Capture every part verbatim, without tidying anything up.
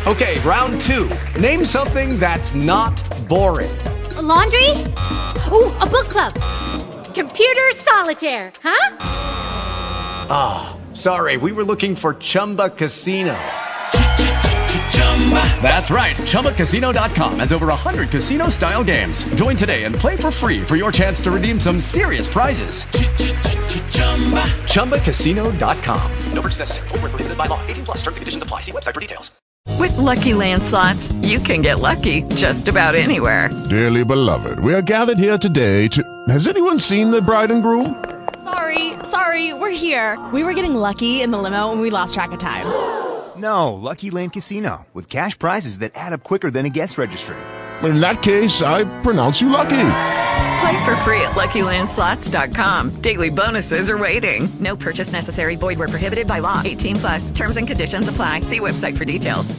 Okay, round two. Name something that's not boring. A laundry? Ooh, a book club. Computer solitaire, huh? Ah, oh, sorry, we were looking for Chumba Casino. That's right, Chumba Casino dot com has over one hundred casino-style games. Join today and play for free for your chance to redeem some serious prizes. Chumba Casino dot com. No purchase necessary. Void where prohibited by law. eighteen plus. Terms and conditions apply. See website for details. With Lucky Land Slots, you can get lucky just about anywhere. Dearly beloved, we are gathered here today to... Has anyone seen the bride and groom? Sorry, sorry, we're here. We were getting lucky in the limo and we lost track of time. No, Lucky Land Casino, with cash prizes that add up quicker than a guest registry. In that case, I pronounce you lucky. Play for free at Lucky Land Slots dot com. Daily bonuses are waiting. No purchase necessary. Void where prohibited by law. eighteen plus. Terms and conditions apply. See website for details.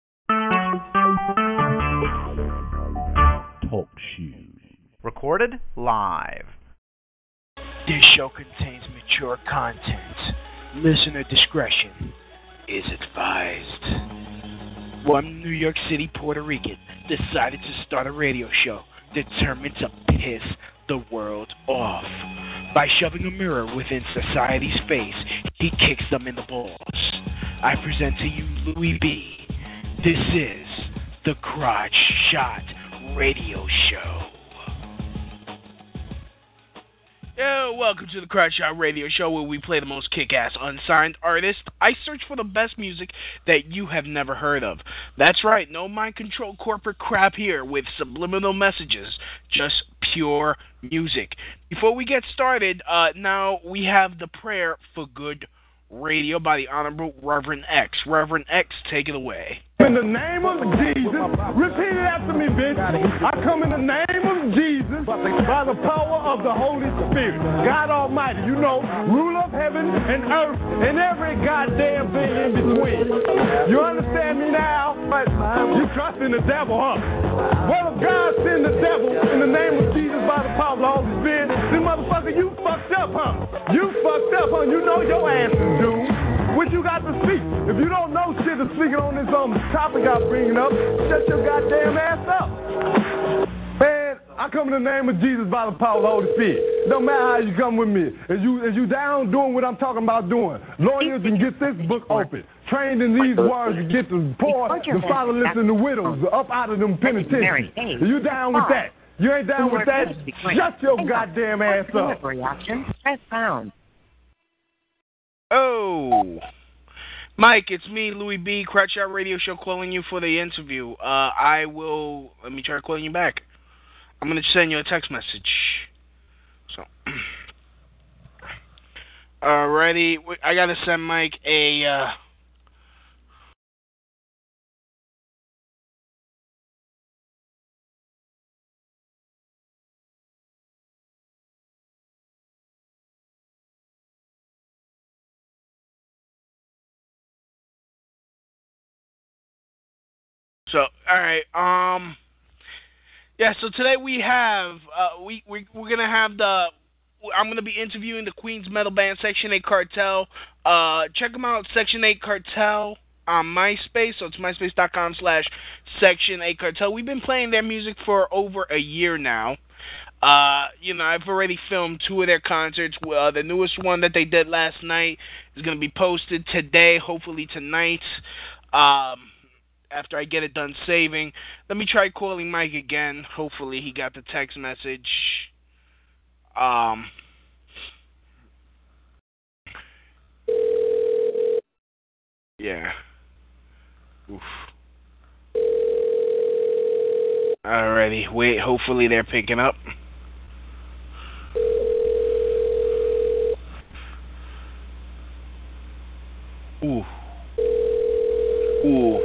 Talk shoes. Recorded live. This show contains mature content. Listener discretion is advised. One New York City Puerto Rican decided to start a radio show determined to piss the world off. By shoving a mirror within society's face, he kicks them in the balls. I present to you Louis B. This is the Crotch Shot Radio Show. Yo, welcome to the Crotch Shot Radio Show, where we play the most kick-ass unsigned artists. I search for the best music that you have never heard of. That's right, no mind-controlled corporate crap here with subliminal messages, just pure music. Before we get started, uh, now we have the prayer for good radio by the Honorable Reverend X. Reverend X, take it away. In the name of Jesus, repeat it after me, bitch. I come in the name of Jesus by the power of the Holy Spirit. God Almighty, you know, rule of heaven and earth and every goddamn thing in between. You understand me now? You trust in the devil, huh? Well, if God send the devil in the name of Jesus by the power of the Holy Spirit, then motherfucker, you fucked up, huh? You fucked up, huh? You know your ass is doomed. What you got to speak? If you don't know shit to speaking on this um topic I'm bringing up, shut your goddamn ass up. Man, I come in the name of Jesus by the power of the Holy Spirit. No matter how you come with me. If you if you down doing what I'm talking about doing, lawyers can get this book open. Trained in these words to get the poor, the fatherless, and the widows up out of them penitentiaries. If you down with that? You ain't down with that? Shut your goddamn ass up. Press pound. Oh, Mike, it's me, Louis B, Crotch Shot Radio Show, calling you for the interview. Uh, I will, let me try calling you back. I'm going to send you a text message. So, alrighty, I got to send Mike a, uh, So, all right, um, yeah. So today we have, uh, we we we're gonna have the, I'm gonna be interviewing the Queens metal band Section Eight Cartel. Uh, check them out, Section Eight Cartel on MySpace. So it's myspace dot com slash Section Eight Cartel. We've been playing their music for over a year now. Uh, you know, I've already filmed two of their concerts. Uh, the newest one that they did last night is gonna be posted today, hopefully tonight. Um. After I get it done saving. Let me try calling Mike again. Hopefully he got the text message. Um, yeah. Oof. Alrighty, wait, hopefully they're picking up. Ooh. Ooh.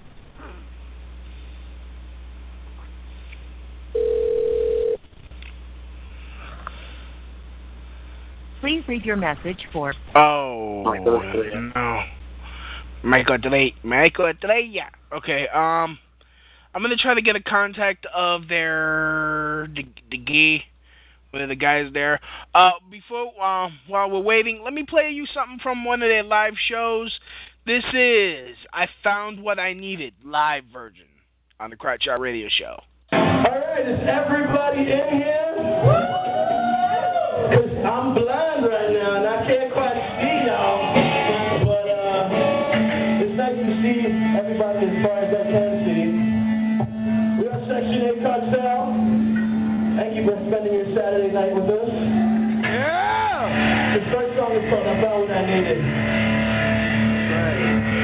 Please leave your message for... Oh, no. Michael Delay. Michael Delay, yeah. Okay, um, I'm going to try to get a contact of their, the, the guy, one of the guys there. Uh, before, uh, while we're waiting, let me play you something from one of their live shows. This is I Found What I Needed, live version on the Crotch Shot Radio Show. All right, is everybody in here? Because I'm blind right now, and I can't quite see y'all. But uh, it's nice to see everybody as far as I can see. We are Section eight Cartel. Thank you for spending your Saturday night with us. Yeah! The first song is called I Found What I Needed. Right.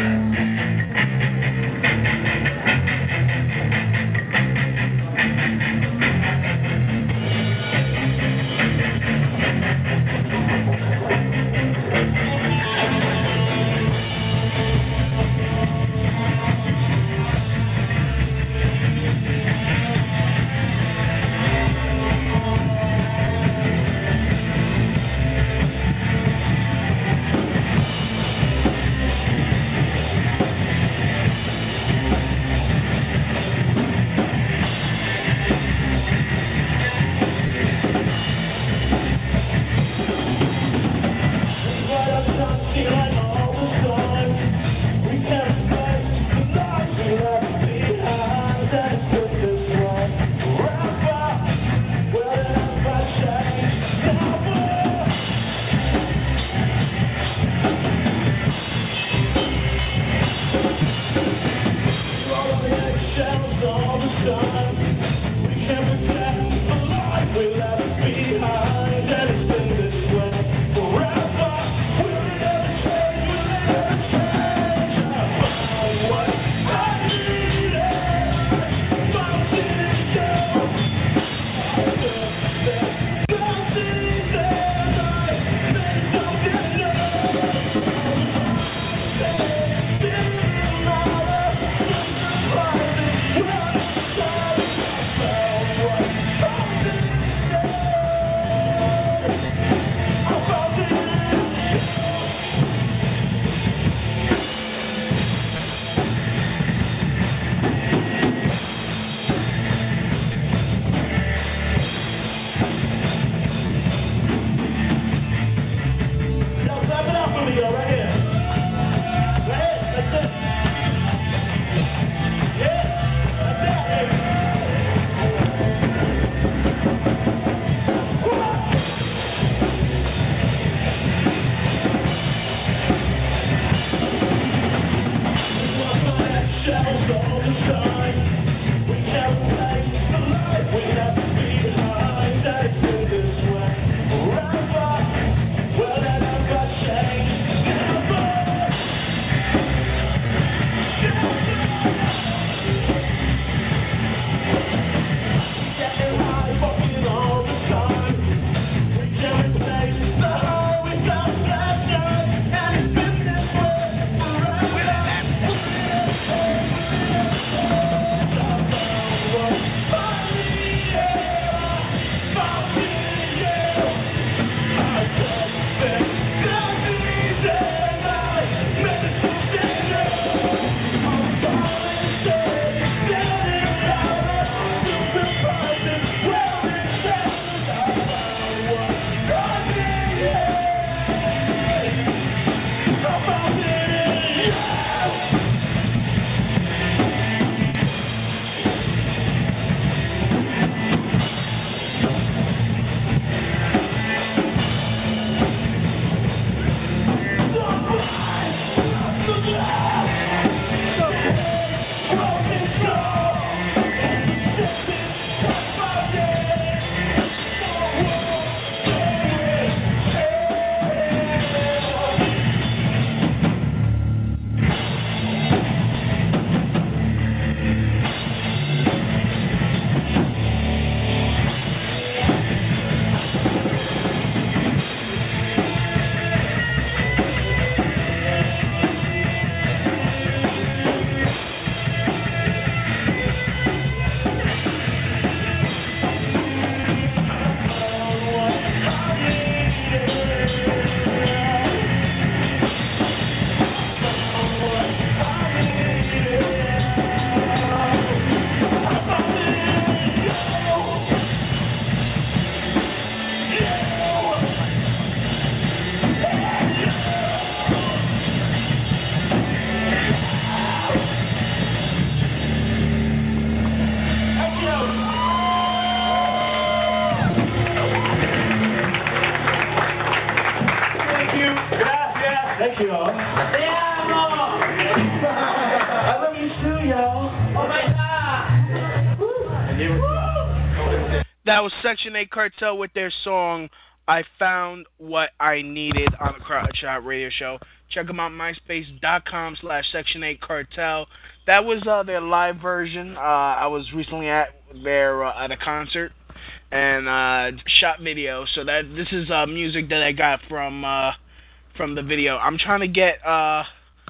That was Section eight Cartel with their song, I Found What I Needed, on the Crowd Shot Radio Show. Check them out, myspace.com slash Section eight Cartel. That was uh, their live version. Uh, I was recently at their uh, at a concert and uh, shot video. So that this is uh, music that I got from uh, from the video. I'm trying to get uh,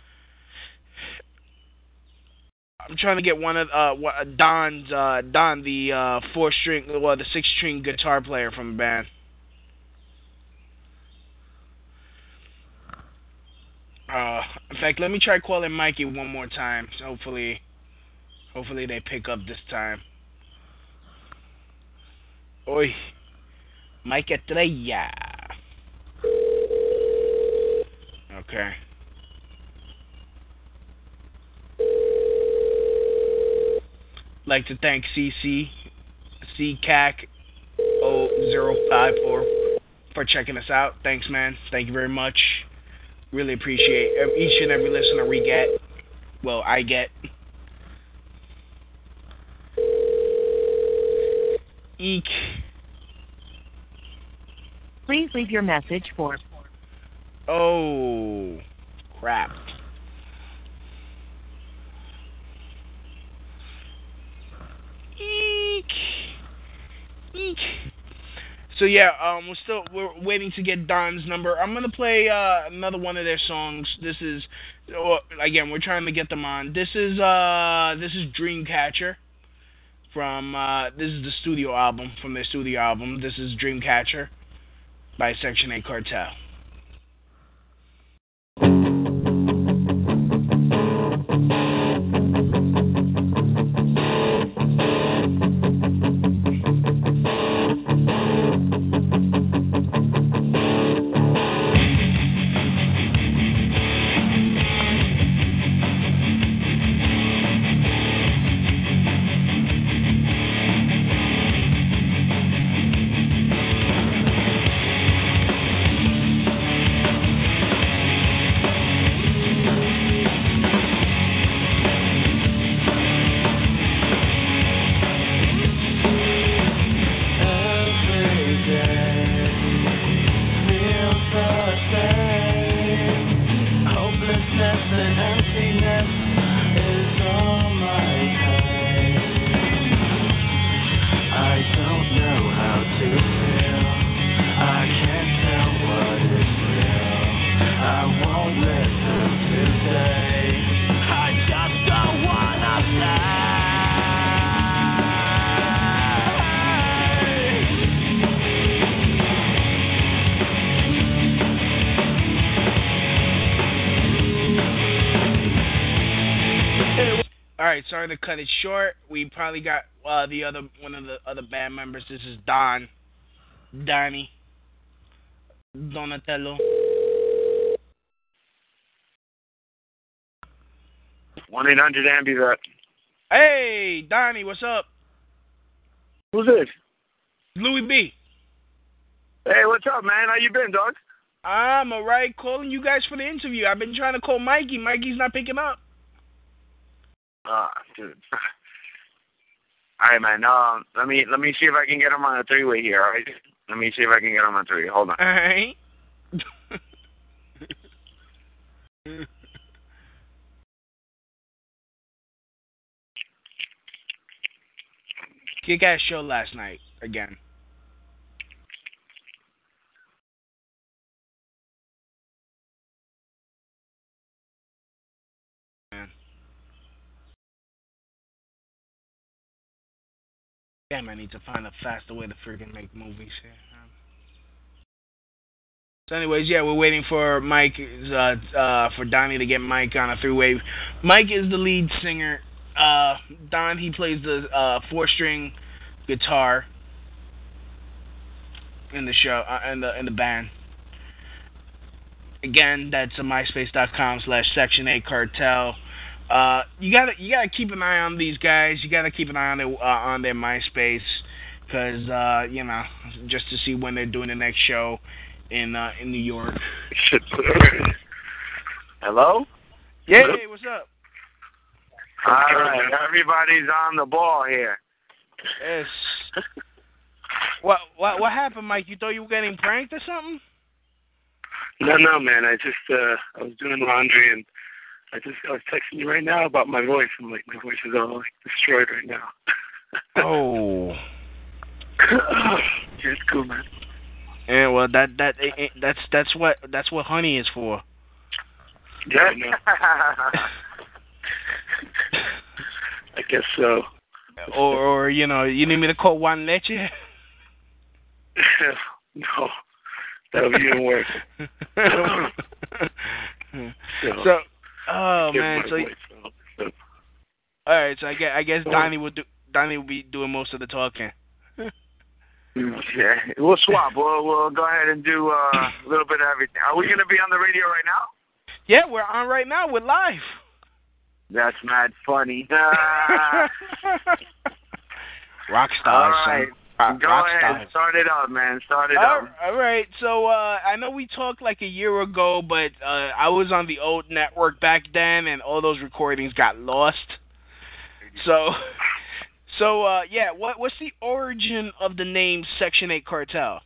I'm trying to get one of uh, Don's uh, Don, the uh, four string, well, the six string guitar player from the band. Uh, in fact, let me try calling Mikey one more time. So hopefully, hopefully they pick up this time. Oi, Mike Estrella. Okay. Like to thank C C C C A C zero zero five four for checking us out. Thanks, man. Thank you very much. Really appreciate each and every listener we get. Well, I get. Eek. Please leave your message for... Oh, crap. Eek. Eek. So yeah, um, we're still we're waiting to get Don's number. I'm gonna play uh, another one of their songs. This is uh, again, we're trying to get them on. This is uh, this is Dreamcatcher from uh, this is the studio album from their studio album. This is Dreamcatcher by Section eight Cartel. Sorry to cut it short. We probably got uh, the other one of the other band members. This is Don, Donnie, Donatello. One eight hundred Ambivert. Hey, Donnie, what's up? Who's this? Louis B. Hey, what's up, man? How you been, dog? I'm alright. Calling you guys for the interview. I've been trying to call Mikey. Mikey's not picking up. Ah, dude. All right, man. Um, let me let me see if I can get him on a three-way here. All right. Let me see if I can get him on a three. Hold on. All right. Kick-ass show last night again. Damn, I need to find a faster way to freaking make movies here. So anyways, yeah, we're waiting for Mike, uh, uh, for Donnie to get Mike on a three-way. Mike is the lead singer. Uh, Don, he plays the uh, four-string guitar in the show, uh, in the in the band. Again, that's a myspace.com slash Section eight Cartel. Uh, you gotta you gotta keep an eye on these guys. You gotta keep an eye on their uh, on their MySpace, cause uh, you know, just to see when they're doing the next show in uh, in New York. Hello? Yeah, hey, what's up? All right, everybody's on the ball here. Yes. What what what happened, Mike? You thought you were getting pranked or something? No, no, man. I just uh, I was doing laundry and I just I was texting you right now about my voice. I'm like, my voice is all like destroyed right now. Oh. Yeah, it's cool, man. Yeah, well, that that it, it, that's that's what that's what honey is for. Yeah, I know. I guess so. Or, or you know, you need me to call Juan Leche? No, that would be even worse. so, so, oh man, so, voice, so. all right. So I guess I guess Donnie will do. Donnie will be doing most of the talking. Yeah, we'll swap. We'll we'll go ahead and do uh, a little bit of everything. Are we gonna be on the radio right now? Yeah, we're on right now. We're live. That's mad funny. Rock stars. All right. Son. Go Rock ahead. Stars. Start it up, man. Start it all, up. All right. So uh, I know we talked like a year ago, but uh, I was on the old network back then, and all those recordings got lost. So, so uh, yeah. What what's the origin of the name Section eight Cartel?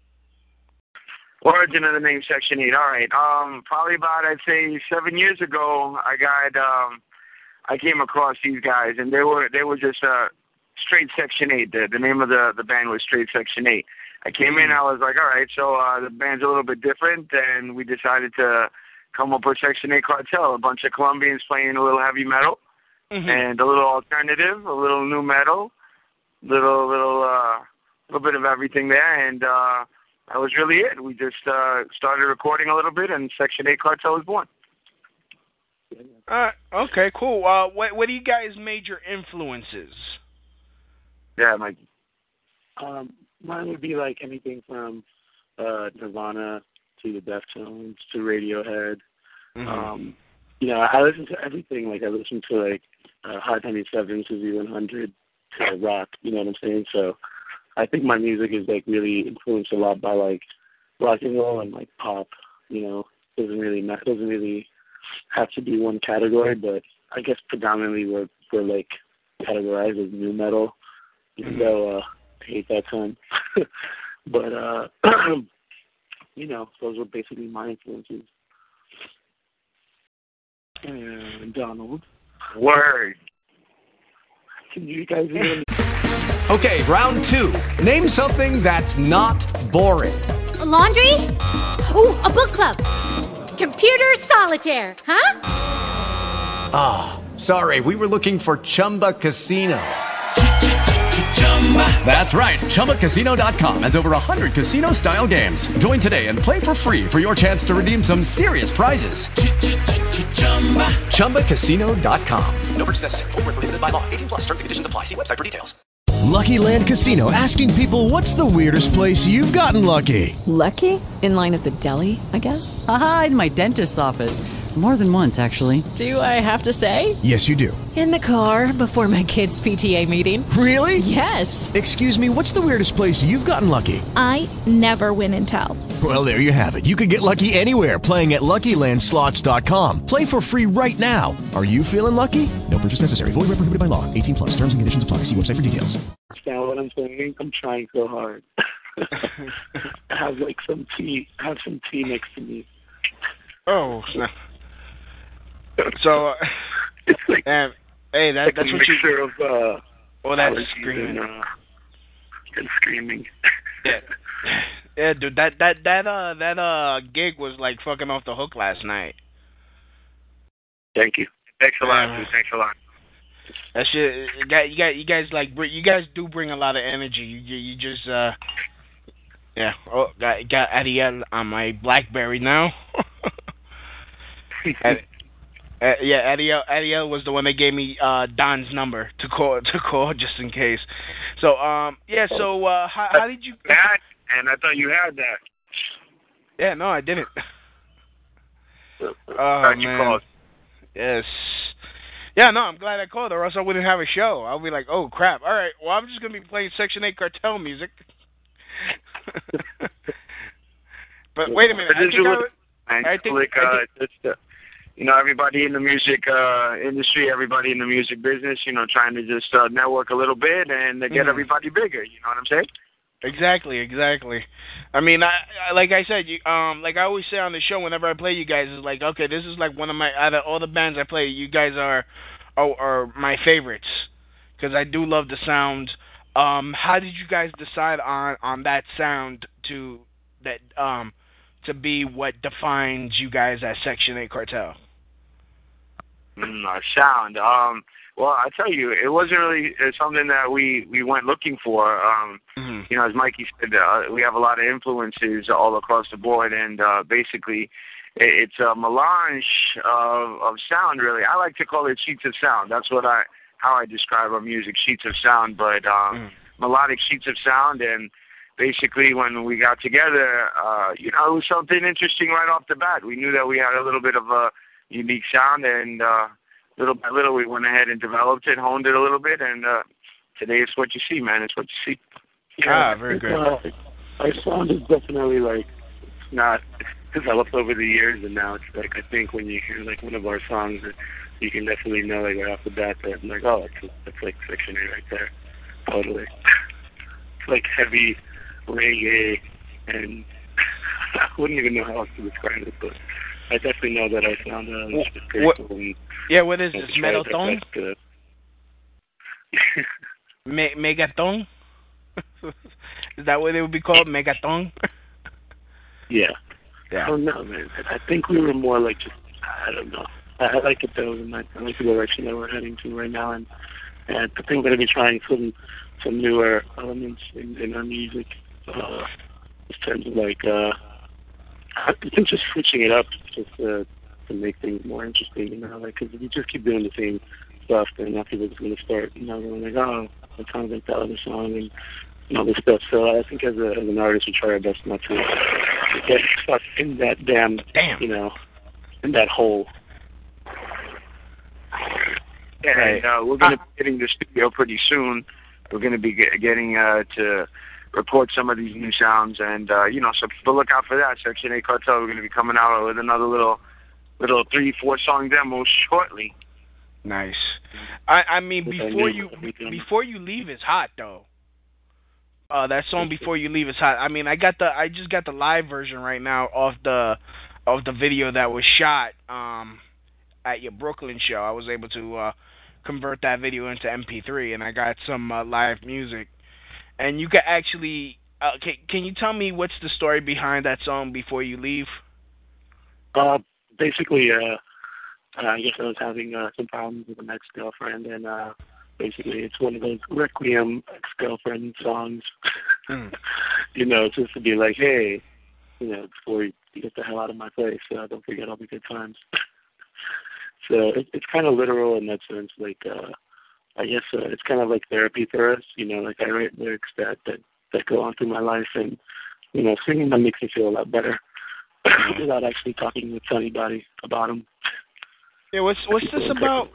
Origin of the name Section eight. All right. Um, probably about I'd say seven years ago, I got um, I came across these guys, and they were they were just uh, straight Section eight. The the name of the the band was Straight Section eight. I came in, I was like, all right, so uh, the band's a little bit different, and we decided to come up with Section eight Cartel. A bunch of Colombians playing a little heavy metal, mm-hmm. and a little alternative, a little new metal, little little uh, little bit of everything there, and. Uh, That was really it. We just uh, started recording a little bit, and Section eight Cartel was born. Uh, okay, cool. Uh, what, what are you guys' major influences? Yeah, Mike. Um, mine would be like anything from uh, Nirvana to the Deftones to Radiohead. Mm-hmm. Um, you know, I listen to everything. Like I listen to like uh, Hot ninety-seven to Z one hundred to rock. You know what I'm saying? So. I think my music is like really influenced a lot by like rock and roll and like pop. You know, doesn't really not, doesn't really have to be one category, but I guess predominantly we're we're like categorized as new metal, even mm-hmm. though uh, I hate that term. But uh, you know, those were basically my influences. And Donald, word. Can you guys hear me? Okay, round two. Name something that's not boring. A laundry? Ooh, a book club. Computer solitaire, huh? Ah, oh, sorry, we were looking for Chumba Casino. That's right, Chumba Casino dot com has over one hundred casino-style games. Join today and play for free for your chance to redeem some serious prizes. Chumba Casino dot com. No purchase necessary. Void where prohibited by law. eighteen plus. Terms and conditions apply. See website for details. Lucky Land Casino, asking people, what's the weirdest place you've gotten lucky? Lucky? In line at the deli, I guess? Aha, in my dentist's office. More than once, actually. Do I have to say? Yes, you do. In the car before my kids' P T A meeting. Really? Yes. Excuse me, what's the weirdest place you've gotten lucky? I never win and tell. Well, there you have it. You can get lucky anywhere, playing at Lucky Land Slots dot com. Play for free right now. Are you feeling lucky? No purchase necessary. Void where prohibited by law. eighteen plus. Terms and conditions apply. See website for details. Understand what I'm saying? I'm trying so hard. I have like some tea. I have some tea next to me. Oh, snap. So, uh, it's like, um, hey, that, like that's a what mixture you. of uh, oh, that's screaming. And, uh, and screaming. Yeah, yeah, dude. That that that uh that uh gig was like fucking off the hook last night. Thank you. Thanks a lot, dude. Thanks a lot. That shit, you got you got you guys like you guys do bring a lot of energy. You you just uh yeah. Oh, got got Ariel on my BlackBerry now. Ad, uh, yeah, Ariel Ariel was the one that gave me uh Don's number to call to call just in case. So um yeah. So uh how, how did you? That and I thought you had that. Yeah, no, I didn't. Oh Glad you man. called. Yes. Yeah, no, I'm glad I called, or else I wouldn't have a show. I'll be like, oh, crap. All right, well, I'm just going to be playing Section eight Cartel music. But wait a minute. I think I would, and I think, like, I uh, think, just, uh, you know, everybody in the music uh, industry, everybody in the music business, you know, trying to just uh, network a little bit and uh, get mm-hmm. everybody bigger. You know what I'm saying? Exactly, exactly. I mean, I, I like I said, you um, like I always say on the show, whenever I play you guys, is like, okay, this is like one of my out of all the bands I play, you guys are are, are my favorites because I do love the sound. Um, how did you guys decide on on that sound to that um to be what defines you guys as Section Eight Cartel? Mm, our sound. Um, well, I tell you, it wasn't really uh, something that we, we went looking for. Um, mm-hmm. You know, as Mikey said, uh, we have a lot of influences all across the board, and uh, basically, it, it's a melange of, of sound. Really, I like to call it sheets of sound. That's what I how I describe our music, sheets of sound. But um, mm. melodic sheets of sound, and basically, when we got together, uh, you know, it was something interesting right off the bat. We knew that we had a little bit of a unique sound, and uh, little by little we went ahead and developed it, honed it a little bit, and uh, today it's what you see, man. It's what you see. Yeah, ah, very good. Uh, our sound is definitely like not developed over the years, and now it's like I think when you hear like one of our songs, you can definitely know like right off the bat that like oh, it's that's like Section eight right there, totally. It's like heavy reggae, and I wouldn't even know how else to describe it, but I definitely know that I found uh, it's just pretty what, cool. And, yeah, what is this? Megaton? Uh, Me- Megaton? Is that what it would be called? Megaton? yeah. Yeah. I don't know, man. I think we were more like just, I don't know. I, I like it though, and I, I like the direction that we're heading to right now. And, and I think we're going to be trying some some newer elements in, in our music. Uh, in terms of like, uh, I think just switching it up just uh, to make things more interesting, you know, like, because if you just keep doing the same stuff, then now people are just going to start, you know, going like, oh, it sounds like that other song and, and all this stuff. So I think as, a, as an artist, we try our best not to get stuck in that damn, damn. you know, in that hole. Yeah, and, uh, we're going to be getting the studio pretty soon. We're going to be get, getting uh, to record some of these new sounds, and uh, you know, so people look out for that. Section eight Cartel, we're going to be coming out with another little, little three, four song demo shortly. Nice. I, I mean, before you before you leave is hot though. Uh, that song Before You Leave is hot. I mean, I got the I just got the live version right now of the of the video that was shot um at your Brooklyn show. I was able to uh, convert that video into M P three, and I got some uh, live music. And you can actually, uh, can, can you tell me what's the story behind that song Before You Leave? Uh, basically, uh, uh, I guess I was having uh, some problems with an ex-girlfriend, and uh, basically it's one of those Requiem ex-girlfriend songs. Mm. You know, just to be like, hey, you know, before you get the hell out of my place, uh, don't forget all the good times. So it, it's kind of literal in that sense, like, uh, I guess uh, it's kind of like therapy for us, you know, like I write lyrics that, that, that go on through my life, and, you know, singing them makes me feel a lot better without actually talking with anybody about them. Yeah, what's what's this about?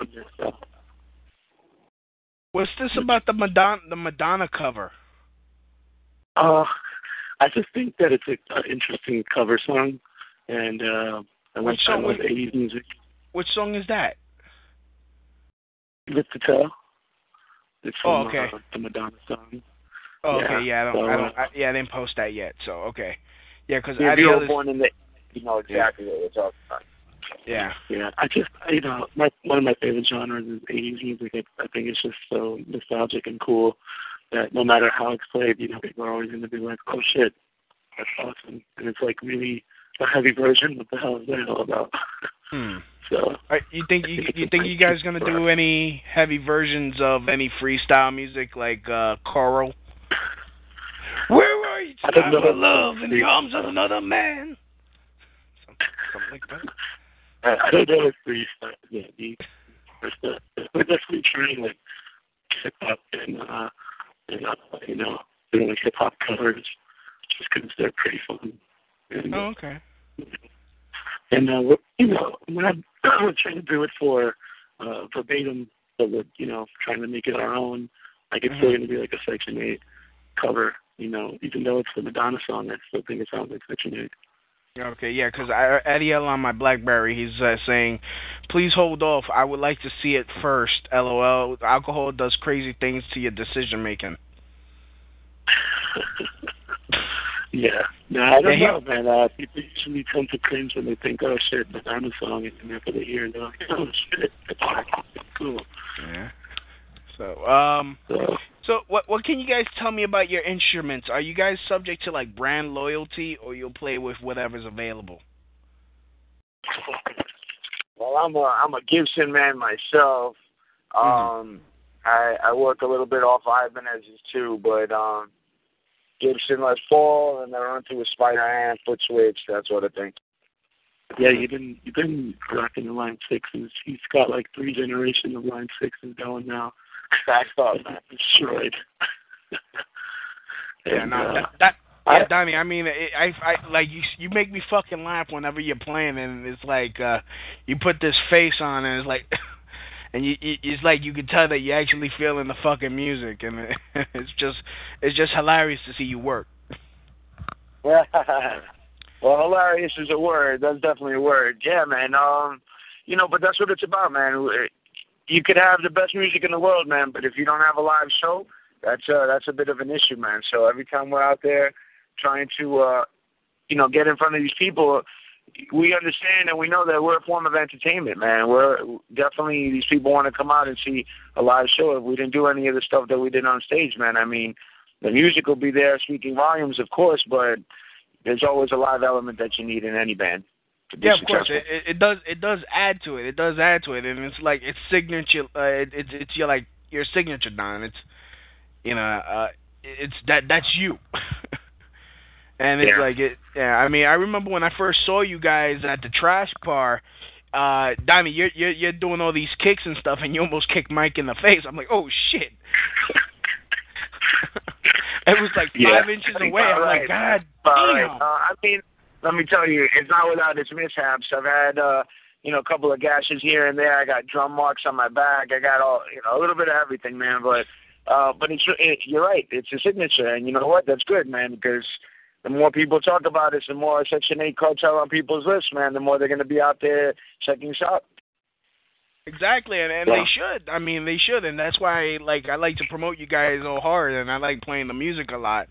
What's this about the Madonna the Madonna cover? Uh, I just think that it's an interesting cover song, and uh, I like I love eighties music. Which song is that? Live to Tell. It's from, oh, okay. Uh, the Madonna song. Oh, yeah, okay. Yeah, I don't. so, I don't. I, yeah, I didn't post that yet. So okay. Yeah, because if you were born in the, you know exactly yeah. what we're talking about. Yeah. Yeah. I just, you know, my one of my favorite genres is eighties music. I, I think it's just so nostalgic and cool that no matter how it's played, you know, people are always going to be like, "Oh shit, that's awesome!" And it's like really a heavy version. What the hell is that all about? Hmm. So, right, you think you you think you guys gonna do any heavy versions of any freestyle music like uh, Coral? Where were you tonight for love in the arms of another man? Something, something like that. I, I don't know if freestyle. Yeah, the, we're definitely trying like hip hop and uh, and uh, you know, doing like hip hop covers just because they're pretty fun. And, oh, okay. And, uh, we're, you know, we're not we're trying to do it for uh, verbatim, but we're, you know, trying to make it our own. Like, it's mm-hmm. still going to be like a Section eight cover, you know, even though it's the Madonna song, I still think it sounds like Section eight. Okay, yeah, because Eddie L on my BlackBerry, he's uh, saying, please hold off. I would like to see it first. LOL. Alcohol does crazy things to your decision making. Yeah. No, I don't yeah, know, man. Uh, people usually tend to cringe when they think, oh, shit, the Diamond song, and after they hear it, they're like, oh, shit, that's cool. Yeah. So, um, so, so what what can you guys tell me about your instruments? Are you guys subject to, like, brand loyalty, or you'll play with whatever's available? Well, I'm a I'm a Gibson man myself. Um, mm-hmm. I I work a little bit off Ibanez's too, but um, Gibson Les Paul, and I run through a Spider hand, foot switch, that sort of thing. Yeah, you've been you've been rocking the Line Sixes. He's got like three generations of Line Sixes going now. Backed up, man. Destroyed. Yeah, and, no, uh, that, that yeah, Donnie. I mean, it, I, I, like you. You make me fucking laugh whenever you're playing, and it's like uh, you put this face on, and it's like, and you, you, it's like you can tell that you're actually feeling the fucking music, and it, it's just, it's just hilarious to see you work. Well, hilarious is a word. That's definitely a word. Yeah, man. Um, you know, but that's what it's about, man. You could have the best music in the world, man, but if you don't have a live show, that's uh, that's a bit of an issue, man. So every time we're out there trying to, uh, you know, get in front of these people, we understand and we know that we're a form of entertainment, man. We're definitely, these people want to come out and see a live show. If we didn't do any of the stuff that we did on stage, man, I mean, the music will be there speaking volumes, of course, but there's always a live element that you need in any band. Yeah, of course. It, it, it does. It does add to it. It does add to it, and it's like it's signature. Uh, it, it's it's your like your signature, Don. It's you know, uh, it's that that's you. And it's yeah. like it. Yeah, I mean, I remember when I first saw you guys at the Trash Bar. Uh, Donnie, you're you're you're doing all these kicks and stuff, and you almost kicked Mike in the face. I'm like, oh shit. It was like five yeah. inches away. I'm right. like, God All damn. right. Uh, I mean. Let me tell you, it's not without its mishaps. I've had, uh, you know, a couple of gashes here and there. I got drum marks on my back. I got all, you know, a little bit of everything, man. But, uh, but it's, it, you're right. It's a signature, and you know what? That's good, man. Because the more people talk about it, the more Section eight Cartel on people's lists, man. The more they're going to be out there checking us out. Exactly, and, and yeah. they should. I mean, they should, and that's why, like, I like to promote you guys all hard, and I like playing the music a lot.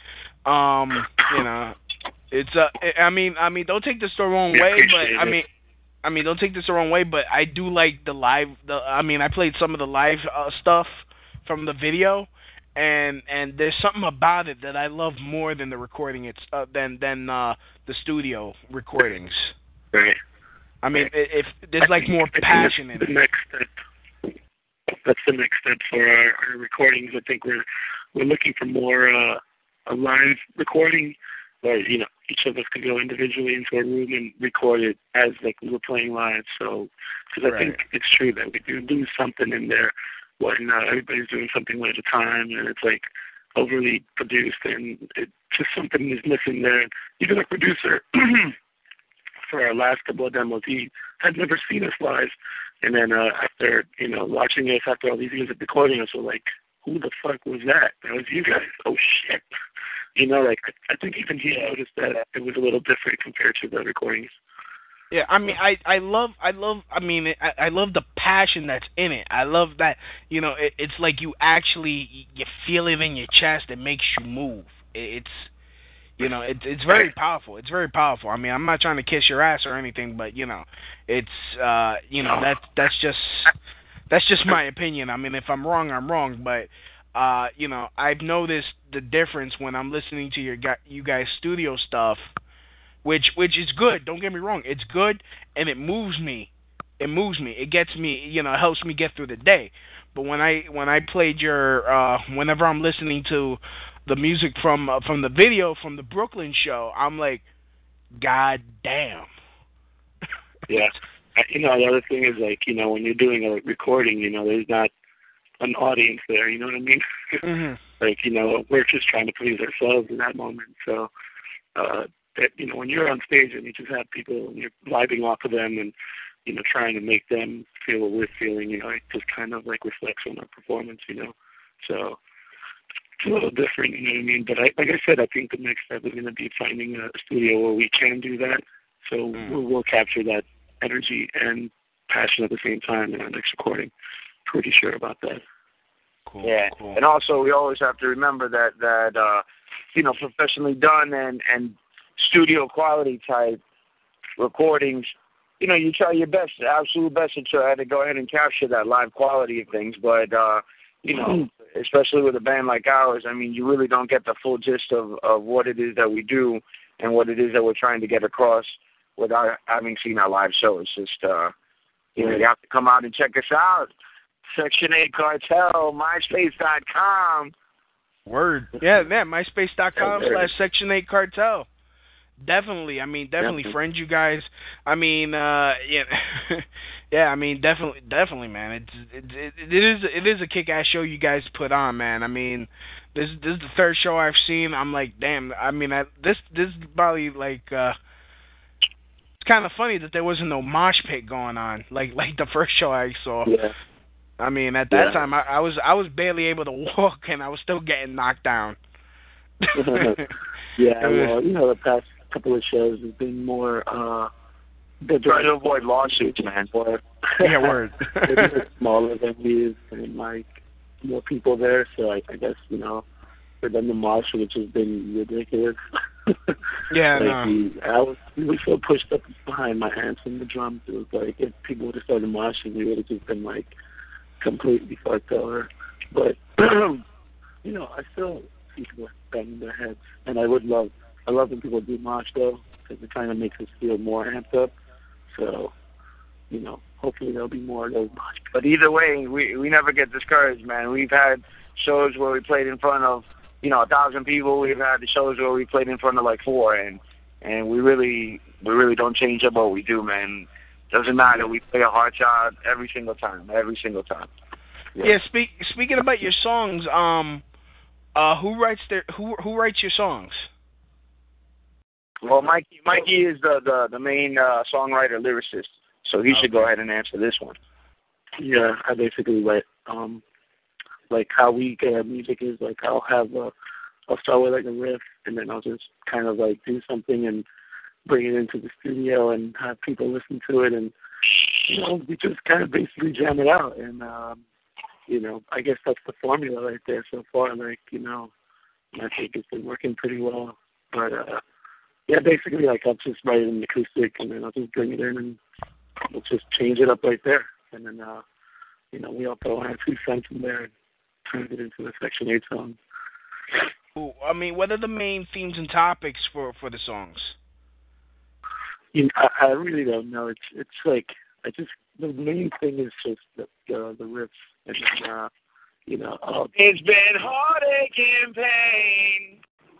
Um, you know. It's uh, I mean, I mean, don't take this the wrong we way, but it. I mean, I mean, don't take this the wrong way, but I do like the live. The I mean, I played some of the live uh, stuff from the video, and and there's something about it that I love more than the recording. It's uh, than than uh, the studio recordings. Right. I mean, if, if there's like more passion in it. The next step. That's the next step for our, our recordings. I think we're we're looking for more uh, a live recording. Where, you know, each of us could go individually into a room and record it as, like, we were playing live. So, because I right. think it's true that we do lose something in there when uh, everybody's doing something one at a time, and it's, like, overly produced, and it just something is missing there. Even the producer for our last couple of demos, he had never seen us live. And then uh, after, you know, watching us after all these years of recording us, we're like, who the fuck was that? That was you guys. Oh, shit. You know, like, I think even he noticed that it was a little different compared to the recordings. Yeah, I mean, I, I love, I love, I mean, I, I love the passion that's in it. I love that, you know, it, it's like you actually, you feel it in your chest. It makes you move. It's, you know, it, it's very powerful. It's very powerful. I mean, I'm not trying to kiss your ass or anything, but, you know, it's, uh, you know, that, that's just, that's just my opinion. I mean, if I'm wrong, I'm wrong, but... Uh, you know, I've noticed the difference when I'm listening to your you guys' studio stuff, which which is good. Don't get me wrong, it's good, and it moves me. It moves me. It gets me. You know, it helps me get through the day. But when I when I played your, uh, whenever I'm listening to the music from uh, from the video from the Brooklyn show, I'm like, God damn. Yeah, you know, the other thing is like, you know, when you're doing a recording, you know, there's not an audience there, you know what I mean? Mm-hmm. Like, you know, we're just trying to please ourselves in that moment. So, uh, that, you know, when you're on stage and you just have people and you're vibing off of them and, you know, trying to make them feel what we're feeling, you know, it just kind of like reflects on our performance, you know? So it's a little different, you know what I mean? But I, like I said, I think the next step is going to be finding a studio where we can do that. So mm. we'll, we'll capture that energy and passion at the same time in our next recording. Pretty sure about that. Cool, yeah, cool. And also we always have to remember that that uh, you know, professionally done and, and studio quality type recordings, you know, you try your best, absolute best to try to go ahead and capture that live quality of things. But, uh, you know, especially with a band like ours, I mean, you really don't get the full gist of, of what it is that we do and what it is that we're trying to get across without having seen our live show. It's just, uh, you know, you have to come out and check us out. Section eight Cartel, MySpace dot com. Word. Yeah, yeah, MySpace dot com slash Section eight Cartel. Definitely. I mean, definitely Definitely. friend you guys. I mean, uh, yeah, yeah. I mean, definitely, definitely, man. It's it, it, it is it is a kick-ass show you guys put on, man. I mean, this this is the third show I've seen. I'm like, damn. I mean, I, this this is probably like uh, it's kind of funny that there wasn't no mosh pit going on like like the first show I saw. Yeah. I mean, at that Yeah. time, I, I was I was barely able to walk, and I was still getting knocked down. Yeah, well, you know, the past couple of shows has been more, uh, they're Try to avoid lawsuits, man. More, Yeah, word. they're smaller venues and, like, more people there, so I, I guess, you know, for them to march, which has been ridiculous. Yeah, like, no. we, I was, we were so pushed up behind my hands and the drums, it was like, if people would have started marching, we would have just been, like, completely fucked over. But, you know, I still see people banging their heads, and I would love, I love when people do march, though, because it kind of makes us feel more amped up. So, you know, hopefully there'll be more of those march. But either way, we we never get discouraged, man. We've had shows where we played in front of, you know, a thousand people. We've had the shows where we played in front of like four, and and we really we really don't change up what we do, man. Doesn't matter. We play a hard shot every single time, every single time. Yeah. yeah speak, speaking about your songs, um, uh, who writes their who who writes your songs? Well, Mikey Mikey is the the, the main uh, songwriter lyricist, so he okay. should go ahead and answer this one. Yeah, I basically write um like how we get our music is like I'll have a I'll start with like a riff and then I'll just kind of like do something and bring it into the studio and have people listen to it and you know we just kind of basically jam it out and um you know I guess that's the formula right there so far. Like you know I think it's been working pretty well, but uh yeah basically like I'll just write it in acoustic and then I'll just bring it in and we'll just change it up right there and then uh you know we all throw our two cents in there and turn it into a Section eight song. Ooh, I mean, what are the main themes and topics for for the songs? You know, I, I really don't know. It's it's like I just the main thing is just the uh, the riffs and then, uh, you know. Uh, it's been heartache and pain.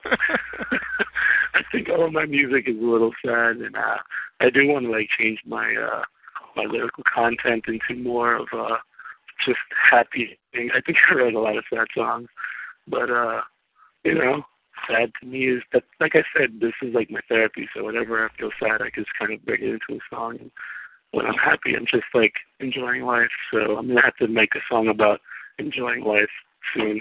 I think all of my music is a little sad, and uh, I do want to like change my uh, my lyrical content into more of uh, just happy things. I think I write a lot of sad songs, but uh, you know. Sad to me is that, like I said, this is like my therapy. So whenever I feel sad, I just kind of bring it into a song. And when I'm happy, I'm just like enjoying life. So I'm gonna have to make a song about enjoying life soon.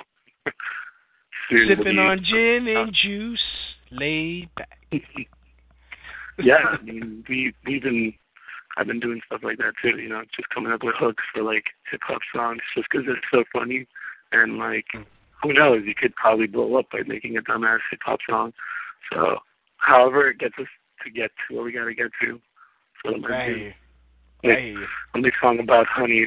soon Sipping on gin and juice, laid back. Yeah, I mean, we we've been, I've been doing stuff like that too. You know, just coming up with hooks for like hip hop songs, just because it's so funny and like. Who knows? You could probably blow up by making a dumbass hip hop song. So, however it gets us to get to where we gotta get to. So I'm gonna do like, a big song about honey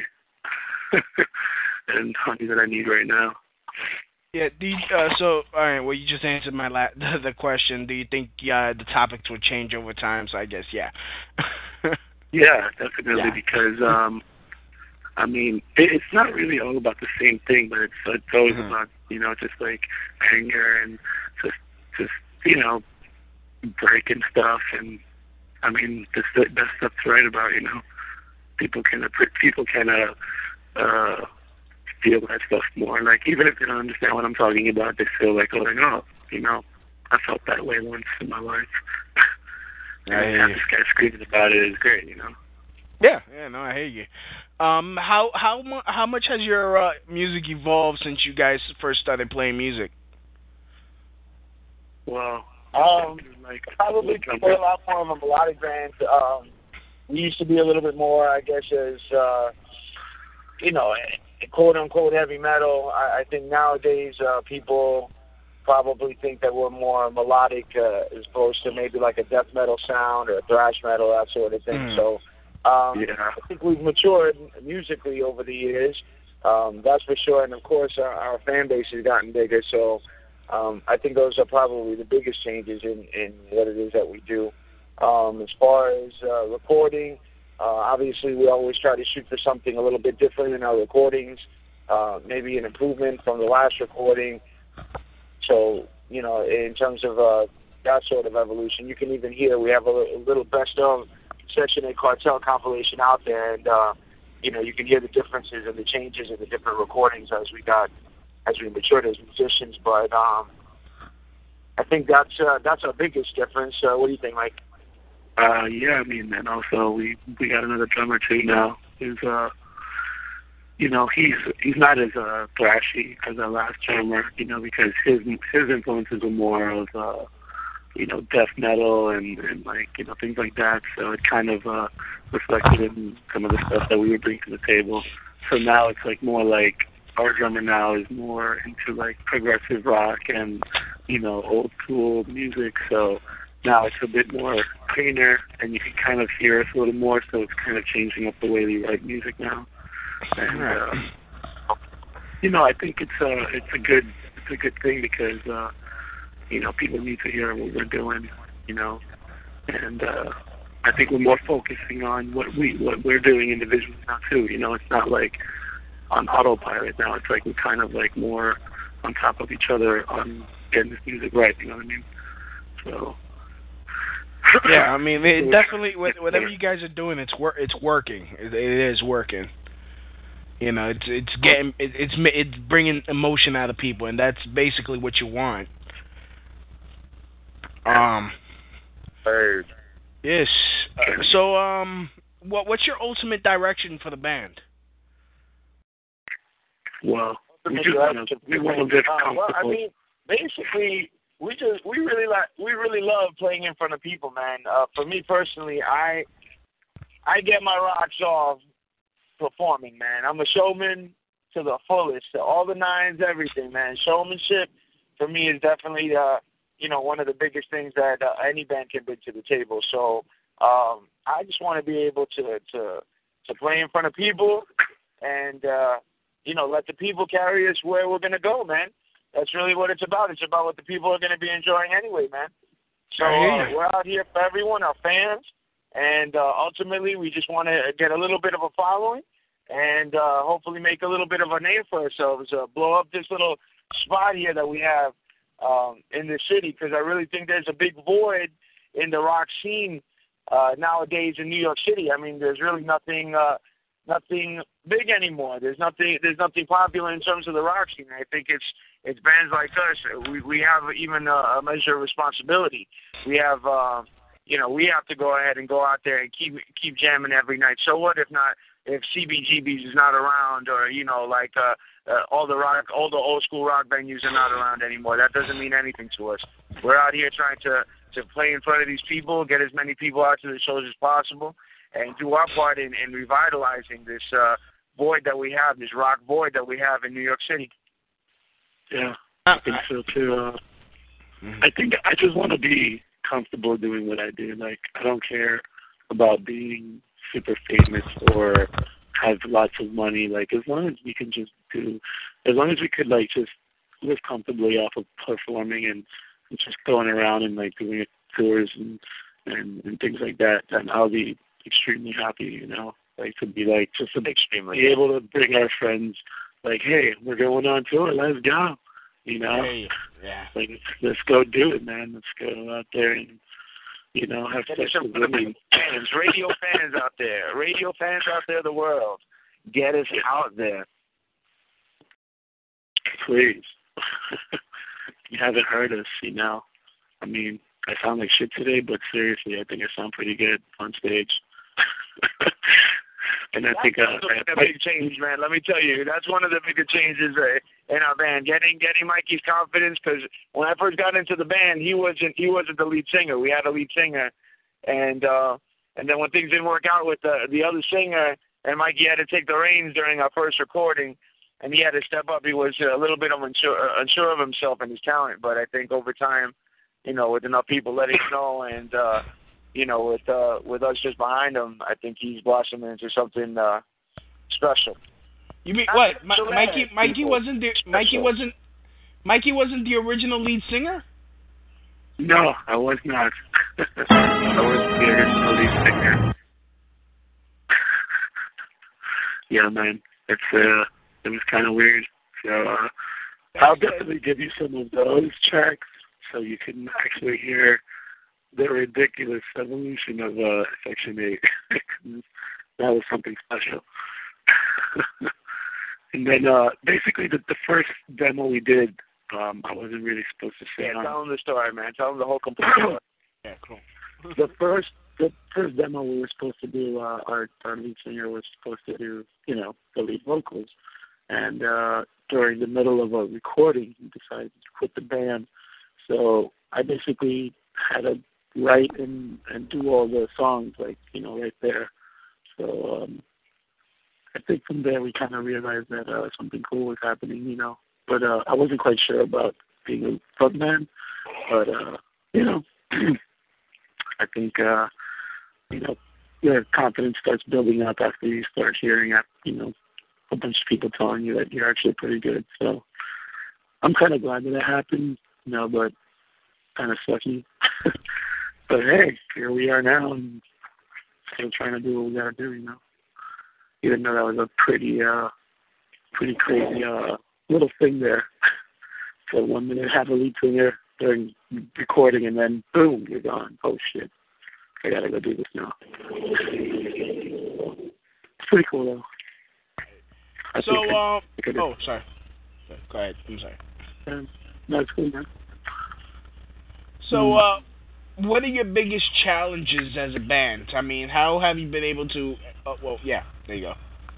and honey that I need right now. Yeah. Do you, uh, so all right. Well, you just answered my la- the, the question. Do you think uh, the topics will change over time? So I guess yeah. Yeah, definitely. Yeah. Because um, I mean, it, it's not really all about the same thing, but it's it's always mm-hmm. about you know just like anger and just just you know breaking stuff and I mean that's the best stuff to write about. You know, people can people can uh, uh, feel that stuff more. Like even if they don't understand what I'm talking about, they feel like oh, like oh, you know, I felt that way once in my life. And I have this guy screaming about it is great. You know. Yeah, yeah, no, I hear you. Um, how how mu- how much has your uh, music evolved since you guys first started playing music? Well, um, like probably play a lot more of a melodic band. Um, we used to be a little bit more, I guess, as uh, you know, quote unquote heavy metal. I, I think nowadays uh, people probably think that we're more melodic uh, as opposed to maybe like a death metal sound or a thrash metal, that sort of thing. Mm. So um, Yeah. I think we've matured musically over the years. Um, that's for sure. And, of course, our, our fan base has gotten bigger. So um, I think those are probably the biggest changes in, in what it is that we do. Um, as far as uh, recording, uh, obviously we always try to shoot for something a little bit different in our recordings, uh, maybe an improvement from the last recording. So, you know, in terms of uh, that sort of evolution, you can even hear we have a, a little best of Section eight Cartel compilation out there, and, uh, you know, you can hear the differences and the changes in the different recordings as we got, as we matured as musicians. But um, I think that's uh, that's our biggest difference. Uh, what do you think, Mike? Uh, yeah, I mean, and also we we got another drummer too now. Who's uh, you know, he's he's not as uh, thrashy as our last drummer, you know, because his his influences were more of uh, you know, death metal and, and like, you know, things like that. So it kind of uh, reflected in some of the stuff that we would bring to the table. So now it's like more like our drummer now is more into like progressive rock and, you know, old school music. So now it's a bit more cleaner and you can kind of hear us a little more. So it's kind of changing up the way we write music now. And, uh, you know, I think it's a, it's a good, it's a good thing because, uh, you know, people need to hear what we're doing, you know, and uh, I think we're more focusing on what we what we're doing individually now too. You know, it's not like on autopilot now. It's like we're kind of like more on top of each other on getting this music right. You know what I mean? So yeah, I mean, it definitely whatever you guys are doing, it's wor- it's working. It, it is working. You know, it's it's getting it, it's it's bringing emotion out of people, and that's basically what you want. Um. Heard. Yes. Uh, so, um, what what's your ultimate direction for the band? Well, we just want to we want to get comfortable. Well, I mean, basically, we just we really like we really love playing in front of people, man. Uh, for me personally, I I get my rocks off performing, man. I'm a showman to the fullest, to all the nines, everything, man. Showmanship for me is definitely uh. you know, one of the biggest things that uh, any band can bring to the table. So um, I just want to be able to, to to play in front of people and, uh, you know, let the people carry us where we're going to go, man. That's really what it's about. It's about what the people are going to be enjoying anyway, man. So uh, we're out here for everyone, our fans, and uh, ultimately we just want to get a little bit of a following and uh, hopefully make a little bit of a name for ourselves, uh, blow up this little spot here that we have Um, in the city, because I really think there's a big void in the rock scene uh, nowadays in New York City. I mean, there's really nothing, uh, nothing big anymore. There's nothing, there's nothing popular in terms of the rock scene. I think it's it's bands like us. We we have even a, a measure of responsibility. We have, uh, you know, we have to go ahead and go out there and keep keep jamming every night. So what if not? If C B G B's is not around, or you know, like. Uh, Uh, all the rock, all the old school rock venues are not around anymore. That doesn't mean anything to us. We're out here trying to, to play in front of these people, get as many people out to the shows as possible, and do our part in, in revitalizing this uh, void that we have, this rock void that we have in New York City. Yeah, I think so too. Uh, I think I just want to be comfortable doing what I do. Like, I don't care about being super famous or have lots of money. Like, as long as we can just do, as long as we could like just live comfortably off of performing and, and just going around and like doing tours and, and and things like that, then I'll be extremely happy. You know, like to be like just to extremely be able to bring our friends, like, hey, we're going on tour, let's go. You know, hey, yeah, like let's go do it, man. Let's go out there and, you know, have sex with women. Fans, radio fans out there, radio fans out there, the world, get us out there. Please. You haven't heard us, you know. I mean, I sound like shit today, but seriously, I think I sound pretty good on stage. And I that's think uh, a big change, man. Let me tell you, that's one of the bigger changes uh, in our band. Getting getting Mikey's confidence, because when I first got into the band, he wasn't he wasn't the lead singer. We had a lead singer, and uh, and then when things didn't work out with the the other singer, and Mikey had to take the reins during our first recording, and he had to step up. He was a little bit unsure, unsure of himself and his talent, but I think over time, you know, with enough people letting him know, and uh, you know, with uh, with us just behind him, I think he's blossoming into something uh, special. You mean what? Ma- Mikey? Mikey wasn't the Mikey wasn't Mikey wasn't the original lead singer? No, I was not. I was the original lead singer. Yeah, man, it's uh, it was kind of weird. So uh, I'll definitely give you some of those tracks so you can actually hear the ridiculous evolution of uh, Section eight. That was something special. And then uh, basically the, the first demo we did, um, I wasn't really supposed to say. Yeah, tell them the story, man. Tell them the whole complete story. Yeah, cool. The first the first demo we were supposed to do, uh, our our lead singer was supposed to do, you know, the lead vocals, and uh, during the middle of a recording, he decided to quit the band. So I basically had to write and and do all the songs, like, you know, right there. So um, I think from there we kind of realized that uh, something cool was happening, you know. But uh, I wasn't quite sure about being a frontman, but uh, you know. I think, uh, you know, your confidence starts building up after you start hearing, you know, a bunch of people telling you that you're actually pretty good. So I'm kind of glad that it happened, you know, but kind of sucky. But hey, here we are now, and still trying to do what we got to do, you know. Even though that was a pretty, uh, pretty crazy uh, little thing there. So one minute have a lead singer during recording, and then boom, you're gone. Oh shit, I gotta go do this now. It's pretty cool though. I so, uh, I, I oh, sorry. Go ahead. I'm sorry. Um, no, it's cool, man. So, uh, what are your biggest challenges as a band? I mean, how have you been able to? Oh, well, yeah, there you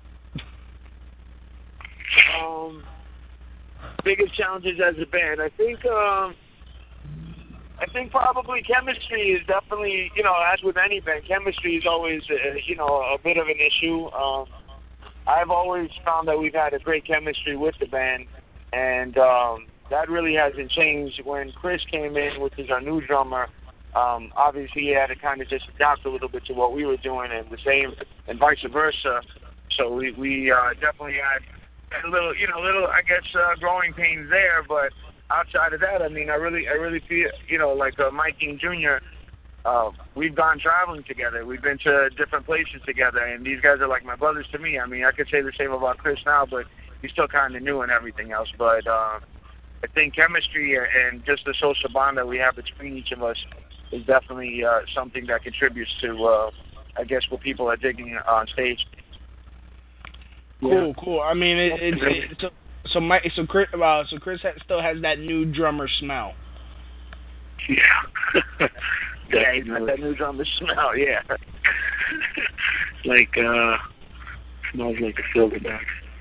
go. Um, biggest challenges as a band, I think. Um, I think probably chemistry is definitely, you know, as with any band, chemistry is always, uh, you know, a bit of an issue. Um, I've always found that we've had a great chemistry with the band, and um, that really hasn't changed. When Chris came in, which is our new drummer, um, obviously he had to kind of just adapt a little bit to what we were doing, and the same, and vice versa. So we, we uh, definitely had a little, you know, little, I guess, uh, growing pains there, but outside of that, I mean, I really, I really feel, you know, like uh, Mikey and Junior, uh, we've gone traveling together. We've been to different places together, and these guys are like my brothers to me. I mean, I could say the same about Chris now, but he's still kind of new and everything else. But uh, I think chemistry and just the social bond that we have between each of us is definitely uh, something that contributes to, uh, I guess, what people are digging on stage. Cool, yeah. cool. I mean, it, it, it, it's a, So Mike, so Chris, uh, so Chris ha- still has that new drummer smell. Yeah. Yeah, he's got that new drummer smell. Yeah. Like uh, smells like a silverback.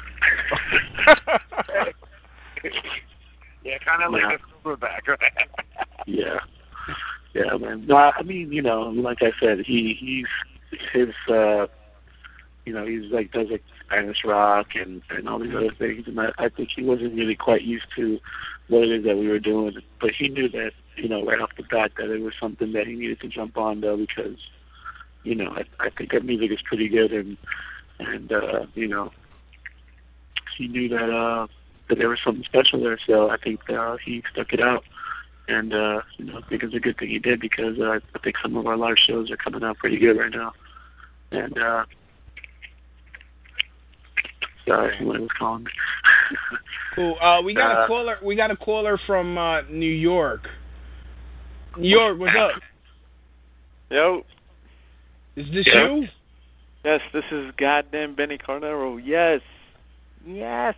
Yeah, kind of like yeah. a silverback, right? Yeah. Yeah, man. No, I mean, you know, like I said, he he's his. Uh, You know, he's like does like Spanish rock and, and all these other things, and I, I think he wasn't really quite used to what it is that we were doing. But he knew that, you know, right off the bat that it was something that he needed to jump on, though, because, you know, I, I think our music is pretty good, and and uh, you know, he knew that uh, that there was something special there. So I think uh, he stuck it out, and uh, you know, I think it's a good thing he did, because uh, I think some of our live shows are coming out pretty good right now, and. Uh, Sorry, someone was calling me. Cool. Uh, we got uh, a caller. We got a caller from uh, New York. New York, what's up? Yo. Is this Yo. you? Yes, this is goddamn Benny Carnero. Yes. Yes.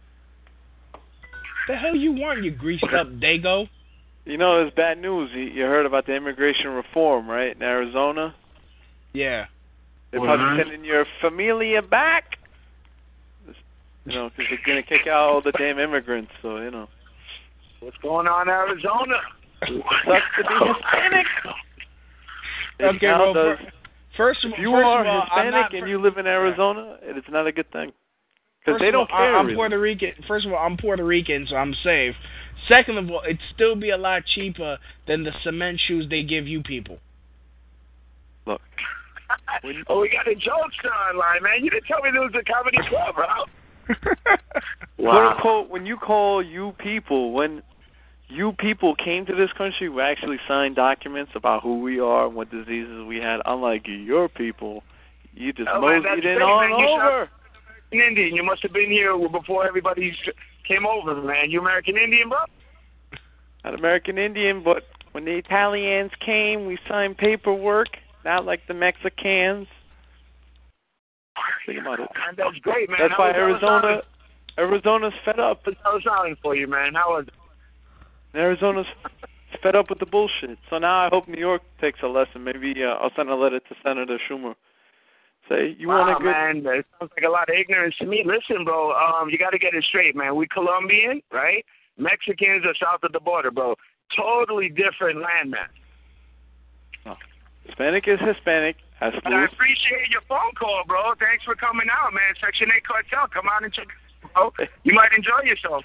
The hell you want, you greased up dago? You know, there's bad news. You, you heard about the immigration reform, right, in Arizona? Yeah. They're probably sending your familia back. You know, because they're going to kick out all the damn immigrants, so, you know. What's going on in Arizona? Sucks to be Hispanic. Okay, well, does. first, if you first are of all, Hispanic I'm not and you live in Arizona, it's not a good thing. Because they don't all, care. I'm really. Puerto Rican. First of all, I'm Puerto Rican, so I'm safe. Second of all, it'd still be a lot cheaper than the cement shoes they give you people. Look. Oh, we got a jokester online, man. You didn't tell me there was a comedy club, bro. Wow. Quote unquote, when you call you people, when you people came to this country, we actually signed documents about who we are and what diseases we had. Unlike your people, you just oh, man, moseyed in great, on man. You over. An Indian. You must have been here before everybody came over, man. You American Indian, bro? Not American Indian, but when the Italians came, we signed paperwork. Not like the Mexicans. Think about it. Man, that's great, man. That's How why was Arizona, Arizona's fed up. How was sounding for you, man? How was it? Arizona's fed up with the bullshit. So now I hope New York takes a lesson. Maybe uh, I'll send a letter to Senator Schumer. Say, you wow, want to get... man, that sounds like a lot of ignorance to me. Listen, bro, um, you got to get it straight, man. We Colombian, right? Mexicans are south of the border, bro. Totally different landmass. Oh. Hispanic is Hispanic. As But I appreciate your phone call, bro. Thanks for coming out, man. Section eight Cartel. Come out and check it out, bro. You might enjoy yourself.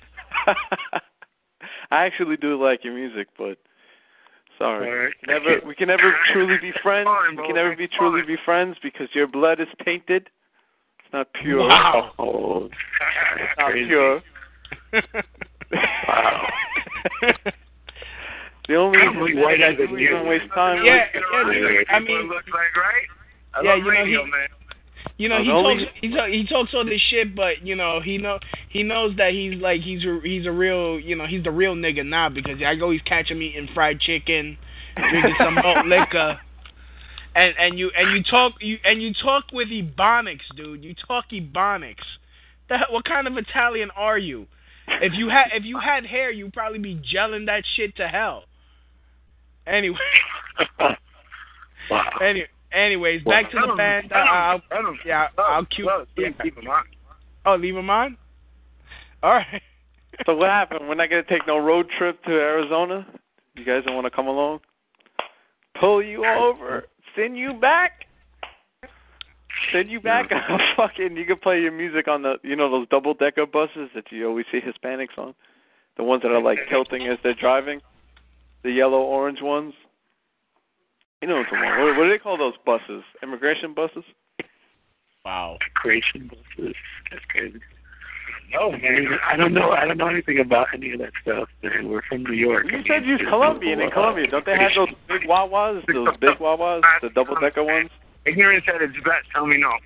I actually do like your music, but sorry. Right. Never, we can never truly be friends. Fine, we can never be truly be friends because your blood is tainted. It's not pure. Wow. Oh, it's not crazy. pure. Wow. The only reason White I is do even waste time. Yeah, yeah, yeah, I mean, looks like, right? I yeah, love you know, radio, he, man. You know, Oh, he the talks only- he, talk, he talks all this shit, but you know, he know he knows that he's like he's a, he's a real you know he's the real nigga now because I go he's catching me eating fried chicken, drinking some malt liquor, and and you and you talk you and you talk with ebonics, dude. You talk ebonics. That what kind of Italian are you? If you had if you had hair, you'd probably be gelling that shit to hell. Anyway. Wow. Any, anyways, back to the band. Uh, I'll, yeah, I'll cue. Yeah, keep him on. Oh, leave him on? All right. So what happened? We're not going to take no road trip to Arizona? You guys don't want to come along? Pull you over. Send you back? Send you back? Fucking, you can play your music on the, you know, those double-decker buses that you always see Hispanics on? The ones that are, like, tilting as they're driving? The yellow-orange ones? You know what I'm talking about. What, what do they call those buses? Immigration buses? Wow. Immigration buses. That's crazy. No, man. I don't know. I don't know anything about any of that stuff, man. We're from New York. You I said mean, you're there's Colombian. no, In Colombia, don't they have those big Wawas? Those big Wawas? The double-decker ones? Ignorance at its best. Tell me no.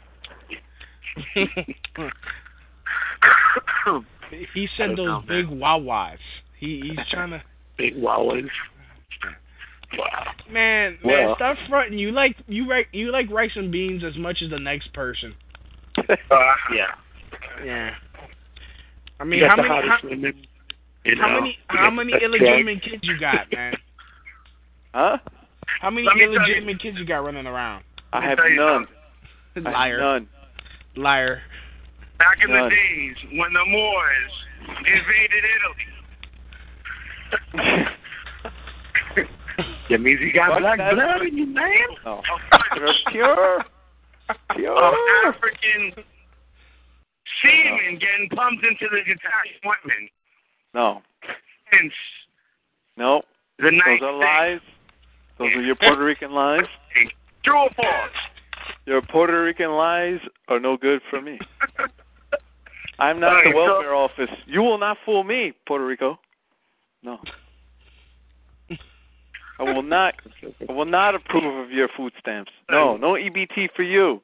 He said those know, big wawas. He he's trying to. Big Wawas. Wow. Man, man, Well. stop fronting. You like you like you like rice and beans as much as the next person. Uh, Yeah. Yeah. I mean, You got how the many hottest how, women, you how know. many how many That's illegitimate kids you got, man? Huh? How many Let me tell you- illegitimate kids you got running around? I me have tell you none. I have Liar, none. liar. Back in None. the days when the Moors invaded Italy. That means you got Fuck black that. blood in you, man. No. You're pure. Pure. Of African semen getting pumped into the Italian women. No. Since No. the Those night are lies. Those are your Puerto Rican lies. True or false? Your Puerto Rican lies are no good for me. I'm not Alright, the so- welfare office. You will not fool me, Puerto Rico. No. I will not. I will not approve of your food stamps. No, no E B T for you.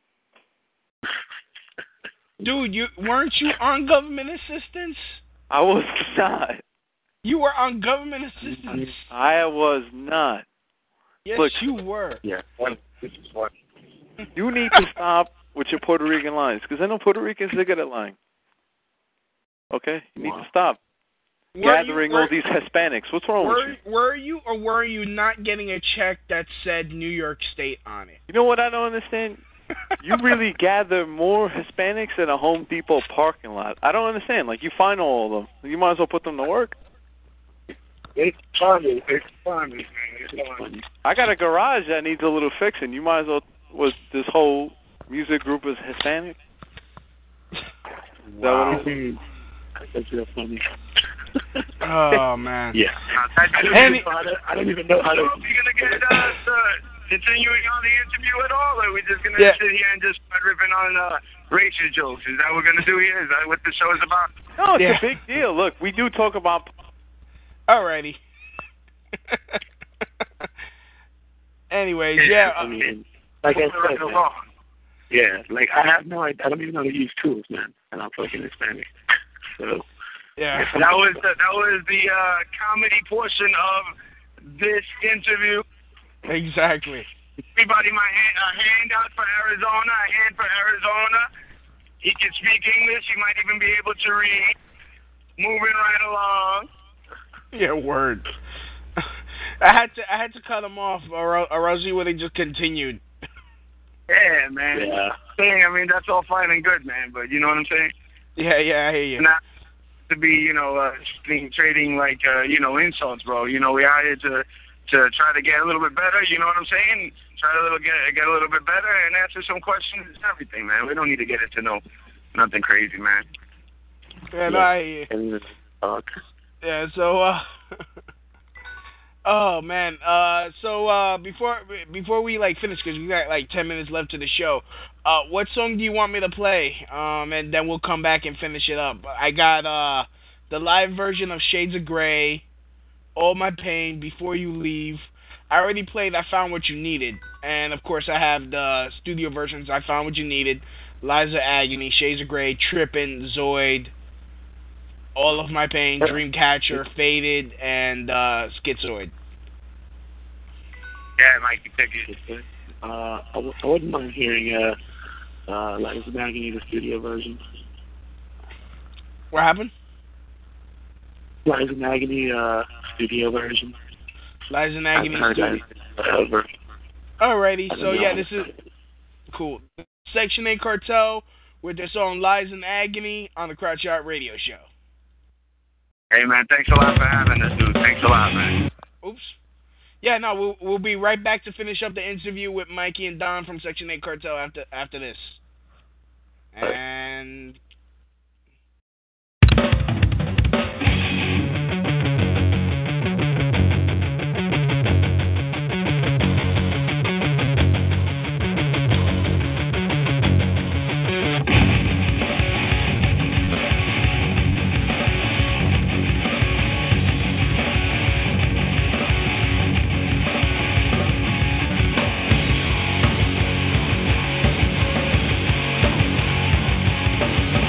Dude, you weren't you on government assistance? I was not. You were on government assistance. I was not. Yes, Look. you were. Yeah. This is what. You need to stop with your Puerto Rican lies, because I know Puerto Ricans, they're good at lying. Okay? You need to stop Were gathering you, were, all these Hispanics. What's wrong with were, you? were you or were you not getting a check that said New York State on it? You know what I don't understand? You really gather more Hispanics in a Home Depot parking lot. I don't understand. Like, you find all of them. You might as well put them to work. It's funny. It's funny, man. It's funny. I got a garage that needs a little fixing. You might as well, was this whole music group is Hispanic? Wow. That's real funny. Oh man. Yeah. I don't, Any- even, know how to, I don't even know how I to. don't know if you're gonna get us uh, continuing on the interview at all, or are we just gonna Yeah. sit here and just start ripping on uh, racial jokes? Is that what we're gonna do here? Is that what the show is about? No, it's Yeah. a big deal. Look, we do talk about. Alrighty. Anyways, yeah. I mean, like I said, man, yeah, like I have no idea. I don't even know how to use tools, man, and I'm fucking Hispanic. So Yeah. That was the, that was the uh, comedy portion of this interview. Exactly. Everybody, my hand, a hand out for Arizona, a hand for Arizona. He can speak English. He might even be able to read. Moving right along. Yeah, word. I had to I had to cut him off, or, or else he would have just continued. Yeah, man. Yeah. Saying, I mean, that's all fine and good, man. But you know what I'm saying? Yeah, yeah, I hear you. Not to be, you know, uh, trading, trading like, uh, you know, insults, bro. You know, we out here to to try to get a little bit better. You know what I'm saying? Try to little get get a little bit better and answer some questions and everything, man. We don't need to get into no nothing crazy, man. Yeah, no, I hear you. Yeah, so uh oh man, uh so uh before before we like finish, because we got like ten minutes left to the show, uh what song do you want me to play? Um and then we'll come back and finish it up. I got uh the live version of Shades of Grey, All My Pain, Before You Leave. I already played I Found What You Needed, and of course I have the studio versions, I Found What You Needed, Liza Agony, Shades of Grey, Trippin', Zoid, All of My Pain, Dreamcatcher, Faded, and uh, Schizoid. Yeah, Mike, you take it. Uh, I, w- I wouldn't mind hearing uh, uh, Liza Agony, the studio version. What happened? Liza Agony, uh, studio version. Liza Agony, I've heard studio. that forever. Alrighty, I so don't yeah, know. this is cool. Section eight Cartel with their song Liza Agony on the Crouch Out Radio Show. Hey, man, thanks a lot for having us, dude. Thanks a lot, man. Oops. Yeah, no, we'll we'll be right back to finish up the interview with Mikey and Don from Section eight Cartel after after this. And Thank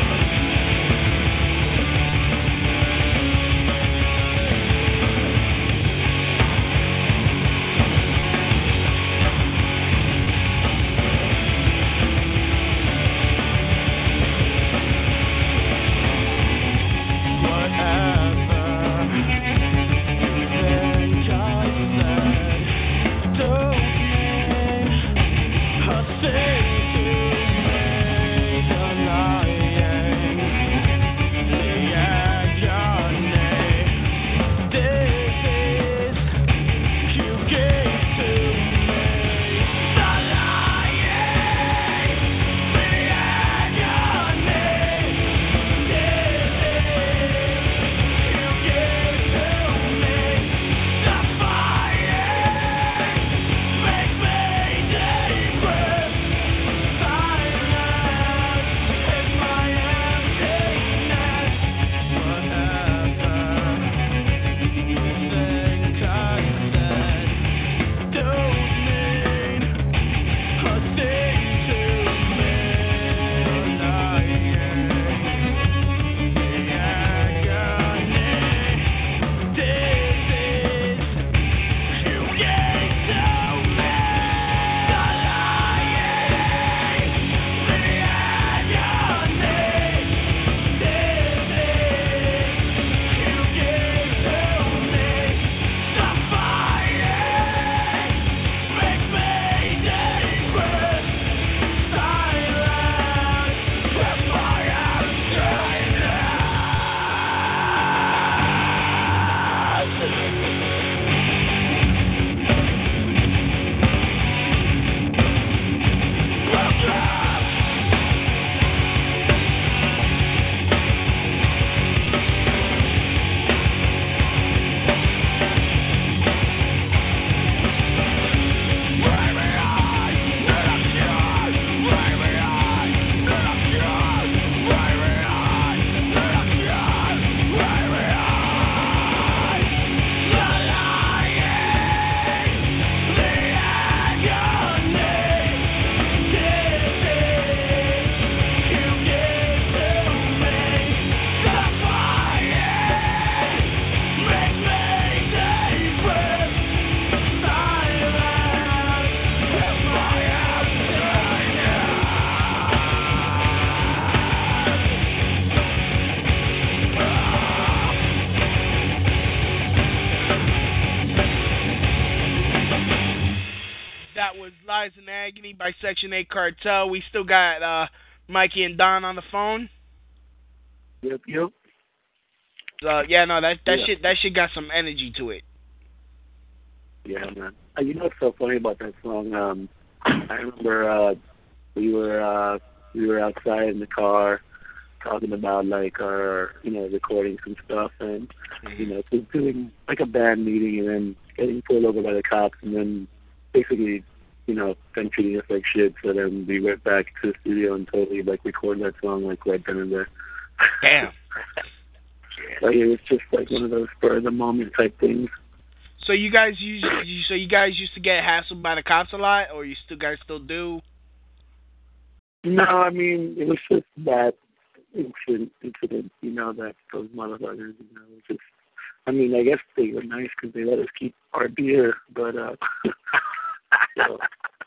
Lies in Agony by Section eight Cartel. We still got uh, Mikey and Don on the phone. Yep, yep. So yeah, no, that that yeah. shit that shit got some energy to it. Yeah, man. Uh, you know what's so funny about that song? Um, I remember uh, we were uh, we were outside in the car talking about like our you know recordings and stuff, and you know just doing like a band meeting, and then getting pulled over by the cops, and then basically you know them treating us like shit. So then we went back to the studio and totally like recorded that song like right then and there. Damn. Like it was just like one of those spur of the moment type things. So you guys used so you guys used to get hassled by the cops a lot, or you still guys still do? No, I mean it was just that incident, incident you know, that those motherfuckers, you know, it was just. I mean, I guess they were nice because they let us keep our beer, but uh, so,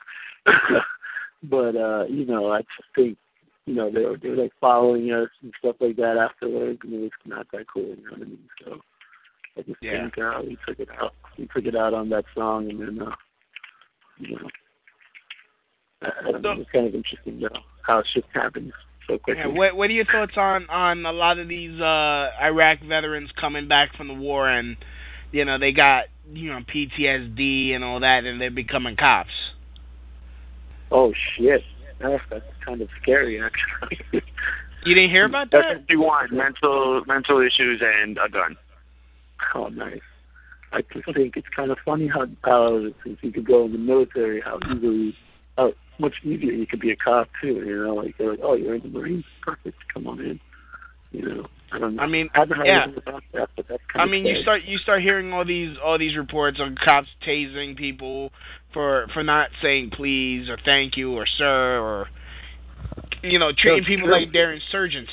but uh, you know, I just think. You know, they were, they were like following us and stuff like that afterwards, and it was not that cool, you know what I mean? So I just yeah. think uh, we took it out. We took it out on that song, and then, uh, you know, I, I don't know, it's kind of interesting, though, how shit happens so quickly. Yeah, what, what are your thoughts on, on a lot of these uh, Iraq veterans coming back from the war, and, you know, they got, you know, P T S D and all that, and they're becoming cops? Oh, shit. That's, that's kind of scary, actually. You didn't hear about that? That's what you want, mental, mental issues and a gun. Oh, nice. I just think it's kind of funny how, how since you could go in the military, how easily, how much easier you could be a cop, too, you know? Like, they're like, oh, you're in the Marines? Perfect, come on in. You know, I don't know. I mean, I haven't heard yeah. anything about that, but that's kind I of mean, scary. you start you start hearing all these all these reports on cops tasing people for for not saying please or thank you or sir, or you know treating That's people true. like they're insurgents.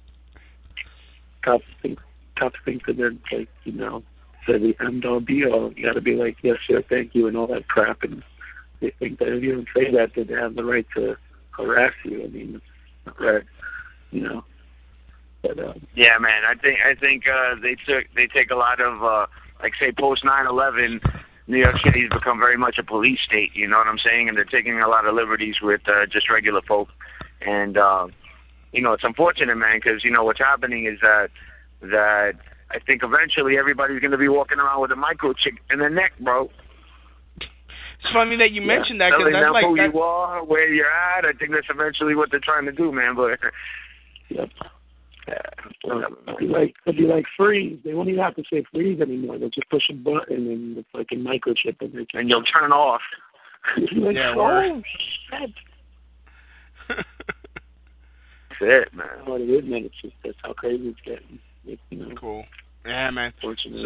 Cops think cops think that they're like you know they're the end all be all. You got to be like yes sir, thank you, and all that crap, and they think that if you don't say that, that they have the right to harass you. I mean, it's not right, you know. But, um, yeah, man. I think I think uh, they took they take a lot of uh, like say post nine eleven, New York City's become very much a police state. You know what I'm saying? And they're taking a lot of liberties with uh, just regular folk. And uh, you know, it's unfortunate, man, because you know what's happening is that that I think eventually everybody's going to be walking around with a microchip in their neck, bro. It's funny that you yeah. mentioned that because Telling that's them like who that... you are, where you're at. I think that's eventually what they're trying to do, man. But yep. Yeah, well, it'd be like it'd be like freeze. They won't even have to say freeze anymore. They'll just push a button and it's like a microchip, and they can and you'll turn off. like, yeah, oh shit! That's it, man. That's what it is, man. It's just that's how crazy it's getting. It, you know. Cool. Yeah, man. Fortunately.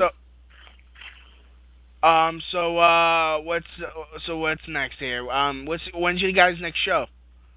So, um, so uh, what's so what's next here? Um, what's when's your guys' next show?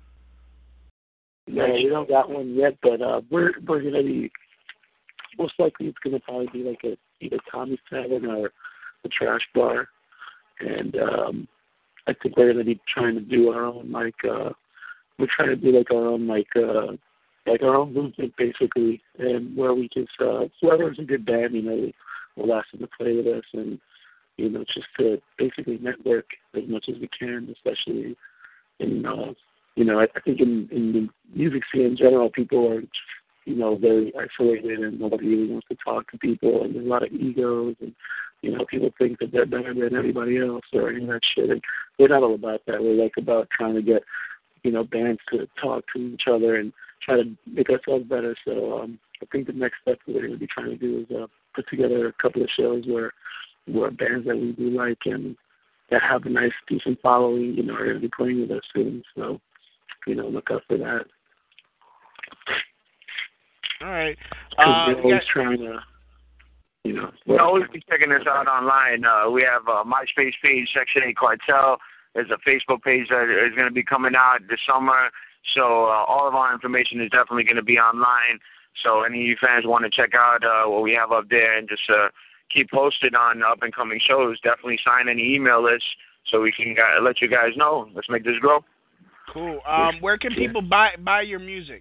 No, we don't got one yet, but uh, we're we're gonna be most likely it's gonna probably be like a either Tommy's Tavern or the Trash Bar, and um, I think we're gonna be trying to do our own like uh, we're trying to do like our own like uh, like our own movement basically, and where we just uh, whoever's a good band, you know, will ask them to play with us, and you know, just to basically network as much as we can, especially in. Uh, You know, I, I think in, in the music scene in general, people are, you know, very isolated and nobody really wants to talk to people. And there's a lot of egos and, you know, people think that they're better than everybody else or any of that shit. And we're not all about that. We're like about trying to get, you know, bands to talk to each other and try to make ourselves better. So um, I think the next step that we're going to be trying to do is uh, put together a couple of shows where, where bands that we do like and that have a nice, decent following, you know, are going to be playing with us soon. So, you know, look out for that. All right. Uh, we're always got... trying to, you know. We'll always be checking this out online. Uh, we have a MySpace page, Section eight Cartel. There's a Facebook page that is going to be coming out this summer. So uh, all of our information is definitely going to be online. So any of you fans want to check out uh, what we have up there and just uh, keep posted on up-and-coming shows, definitely sign any email lists so we can uh, let you guys know. Let's make this grow. Cool. Um, where can people buy buy your music?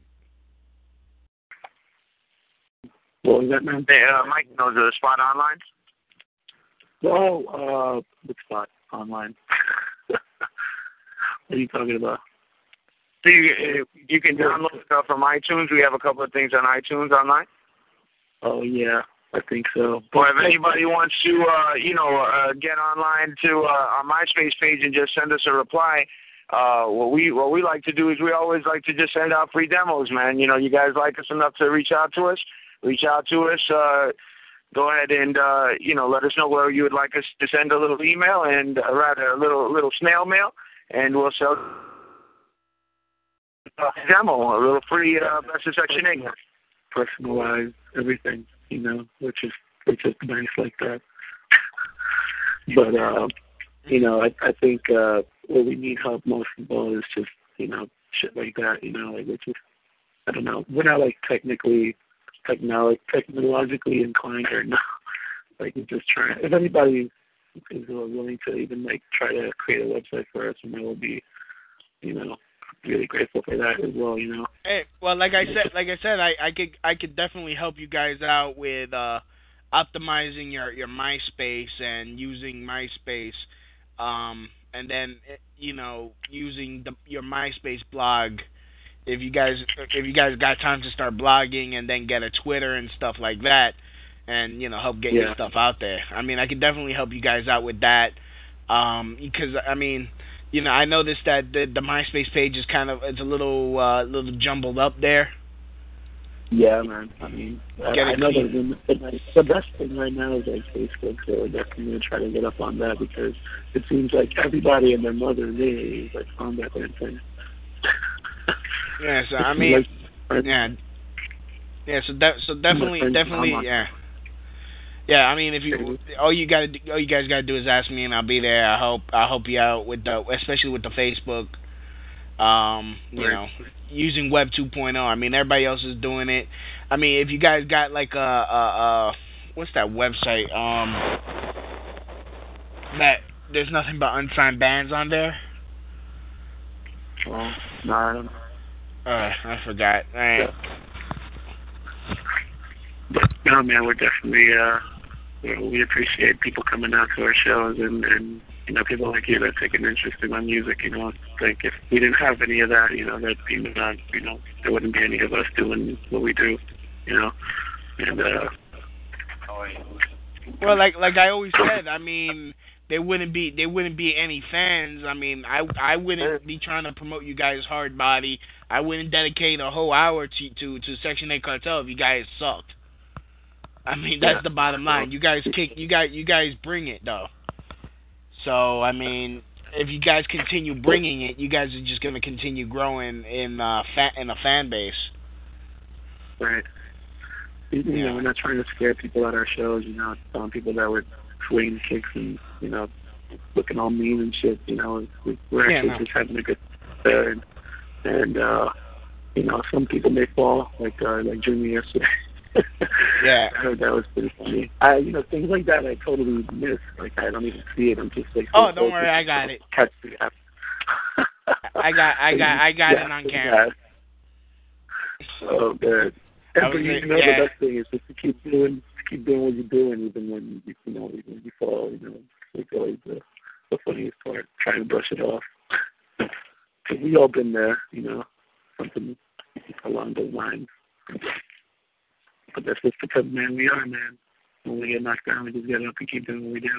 What was that, man? Hey, uh, Mike knows the spot online. Oh, uh, the spot online. What are you talking about? So you you can download stuff from iTunes. We have a couple of things on iTunes online. Oh yeah, I think so. Or if anybody wants to, uh, you know, uh, get online to uh, our MySpace page and just send us a reply. Uh, what we what we like to do is we always like to just send out free demos, man. You know, you guys like us enough to reach out to us. Reach out to us. Uh, go ahead and uh, you know, let us know where you would like us to send a little email and uh, rather a little little snail mail, and we'll sell a demo, a little free uh, Best of Section eight. Personalize everything, you know, which is which is nice like that. But uh, you know, I I think uh, what we need help most of all is just, you know, shit like that, you know, like it's just, I don't know, we're not like technically technolo- technologically inclined or not. Like we're just trying. If anybody is willing to even like try to create a website for us, and I will be, you know, really grateful for that as well, you know. Hey, well, like I said, like I said, I, I could I could definitely help you guys out with uh, optimizing your, your MySpace and using MySpace, um, and then you know using the, your MySpace blog. If you guys if you guys got time to start blogging and then get a Twitter and stuff like that, and you know help get yeah. your stuff out there. I mean, I could definitely help you guys out with that, um, because I mean. You know, I noticed that the, the MySpace page is kind of it's a little uh, little jumbled up there. Yeah, man. I mean, I, Get I it know clean. that the, the best thing right now is like Facebook, so we're definitely gonna try to get up on that because it seems like everybody and their mother really is like on that damn thing. Yeah, so I mean, like, yeah, yeah. So de- so definitely, definitely, yeah. Yeah, I mean, if you all you gotta do, all you guys gotta do is ask me, and I'll be there. I hope I'll help you out with the, especially with the Facebook. Um, you right. know, using Web two point oh. I mean, everybody else is doing it. I mean, if you guys got like a, a, a what's that website? Um, that there's nothing but unsigned bands on there. Well, no, I don't know. Uh, I forgot. All right. But no, man, we're definitely. Uh, You know, we appreciate people coming out to our shows and, and, you know, people like you that take an interest in our music, you know. Like, if we didn't have any of that, you know, that, you know, you know, there wouldn't be any of us doing what we do, you know. And, uh... Well, like like I always said, I mean, there wouldn't be there wouldn't be any fans. I mean, I, I wouldn't be trying to promote you guys hard body. I wouldn't dedicate a whole hour to, to, to Section eight Cartel if you guys sucked. I mean, that's yeah. the bottom line. You guys kick. You guys. You guys bring it though. So I mean, if you guys continue bringing it, you guys are just gonna continue growing in uh fa- in a fan base. Right. You Yeah. know, we're not trying to scare people at our shows. You know, telling people that we're swinging kicks and, you know, looking all mean and shit. You know, we, we're Yeah, actually no. just having a good there. And, and uh, you know, some people may fall, like uh, like Jimmy yesterday. Yeah. I heard that was pretty funny. I, you know, things like that I totally miss. Like, I don't even see it. I'm just like, Oh, don't worry, I got it. Catch the app. I got, I got, I got yeah, it on camera. Oh, good. I And was but you like, know, yeah. the best thing is just to keep doing, keep doing what you're doing, even when you, you know, even when you fall. You know, it's always the, the funniest part. Trying to brush it off. Because we all been there, you know, something along those lines. But that's just because, man, we are, man. When we get knocked down, we just get up and keep doing what we do.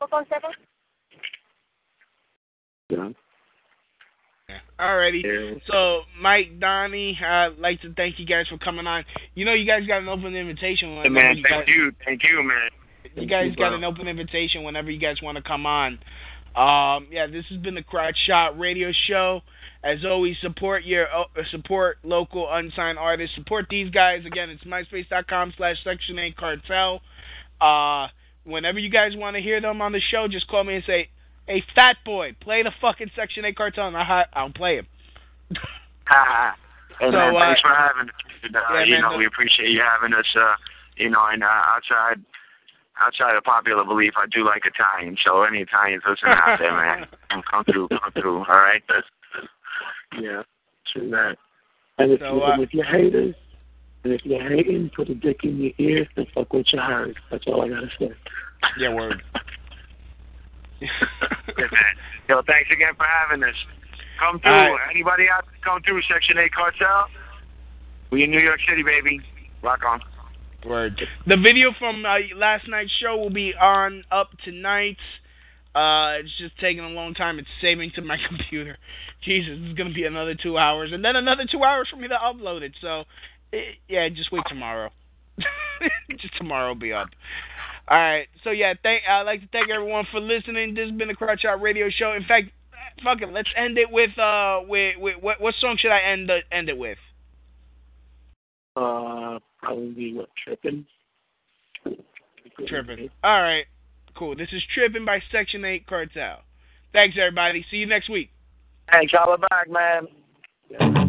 You know? Alrighty. Yeah. So, Mike, Donnie, I'd like to thank you guys for coming on. You know, you guys got an open invitation. Hey, man, you thank guys, you. Thank you, man. You guys you, got bro. an open invitation whenever you guys want to come on. Um, yeah, this has been the Crotch Shot Radio Show. As always, support your uh, support local unsigned artists. Support these guys. Again, it's myspace.com slash Section eight Cartel. Uh, whenever you guys want to hear them on the show, just call me and say, hey, Fat Boy, play the fucking Section eight Cartel, and I'll, I'll play him. Ha Hey, So, man, uh, thanks for having us. Uh, yeah, you man, know, no- we appreciate you having us. Uh, you know, and uh, outside, outside of popular belief, I do like Italian. So any Italians listening out there, man, come, come through, come through. All right. Yeah, true that. And if, So, you, uh, and if you're haters, and if you're hating, put a dick in your ear and fuck with your heart. That's all I gotta say. Yeah, word. Yeah, man. Yo, thanks again for having us. Come through. Right. Anybody out there, come through, Section eight Cartel. We in New York City, baby. Rock on. Word. The video from uh, last night's show will be on up tonight. Uh, it's just taking a long time. It's saving to my computer. Jesus, it's going to be another two hours. And then another two hours for me to upload it. So, it, yeah, just wait tomorrow. Just tomorrow will be up. All right. So, yeah, thank, I'd like to thank everyone for listening. This has been the Crutch Out Radio Show. In fact, fuck it. Let's end it with, uh, with, with what, what song should I end, the, end it with? Uh, probably what, Trippin'? Trippin'. All right. Cool. This is Trippin' by Section eight Cartel. Thanks, everybody. See you next week. Thanks. Holla back, man. Yeah.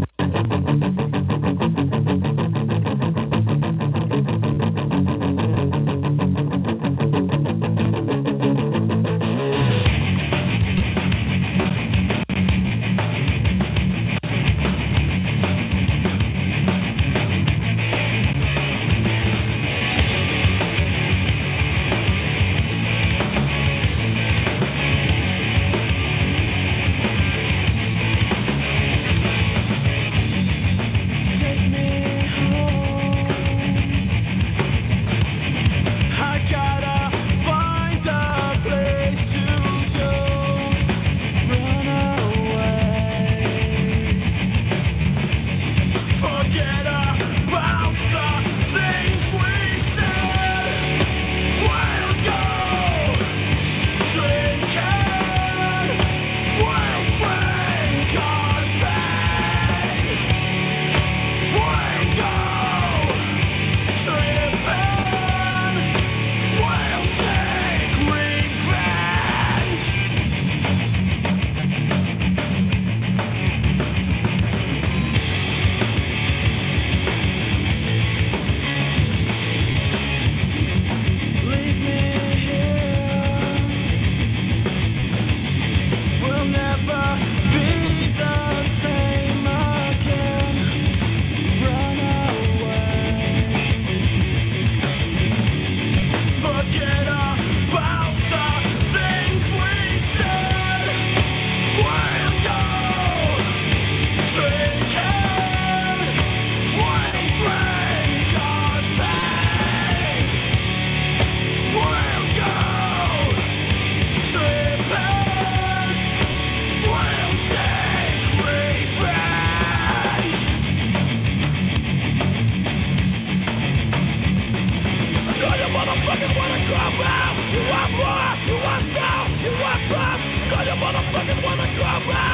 motherfuckers wanna drop out.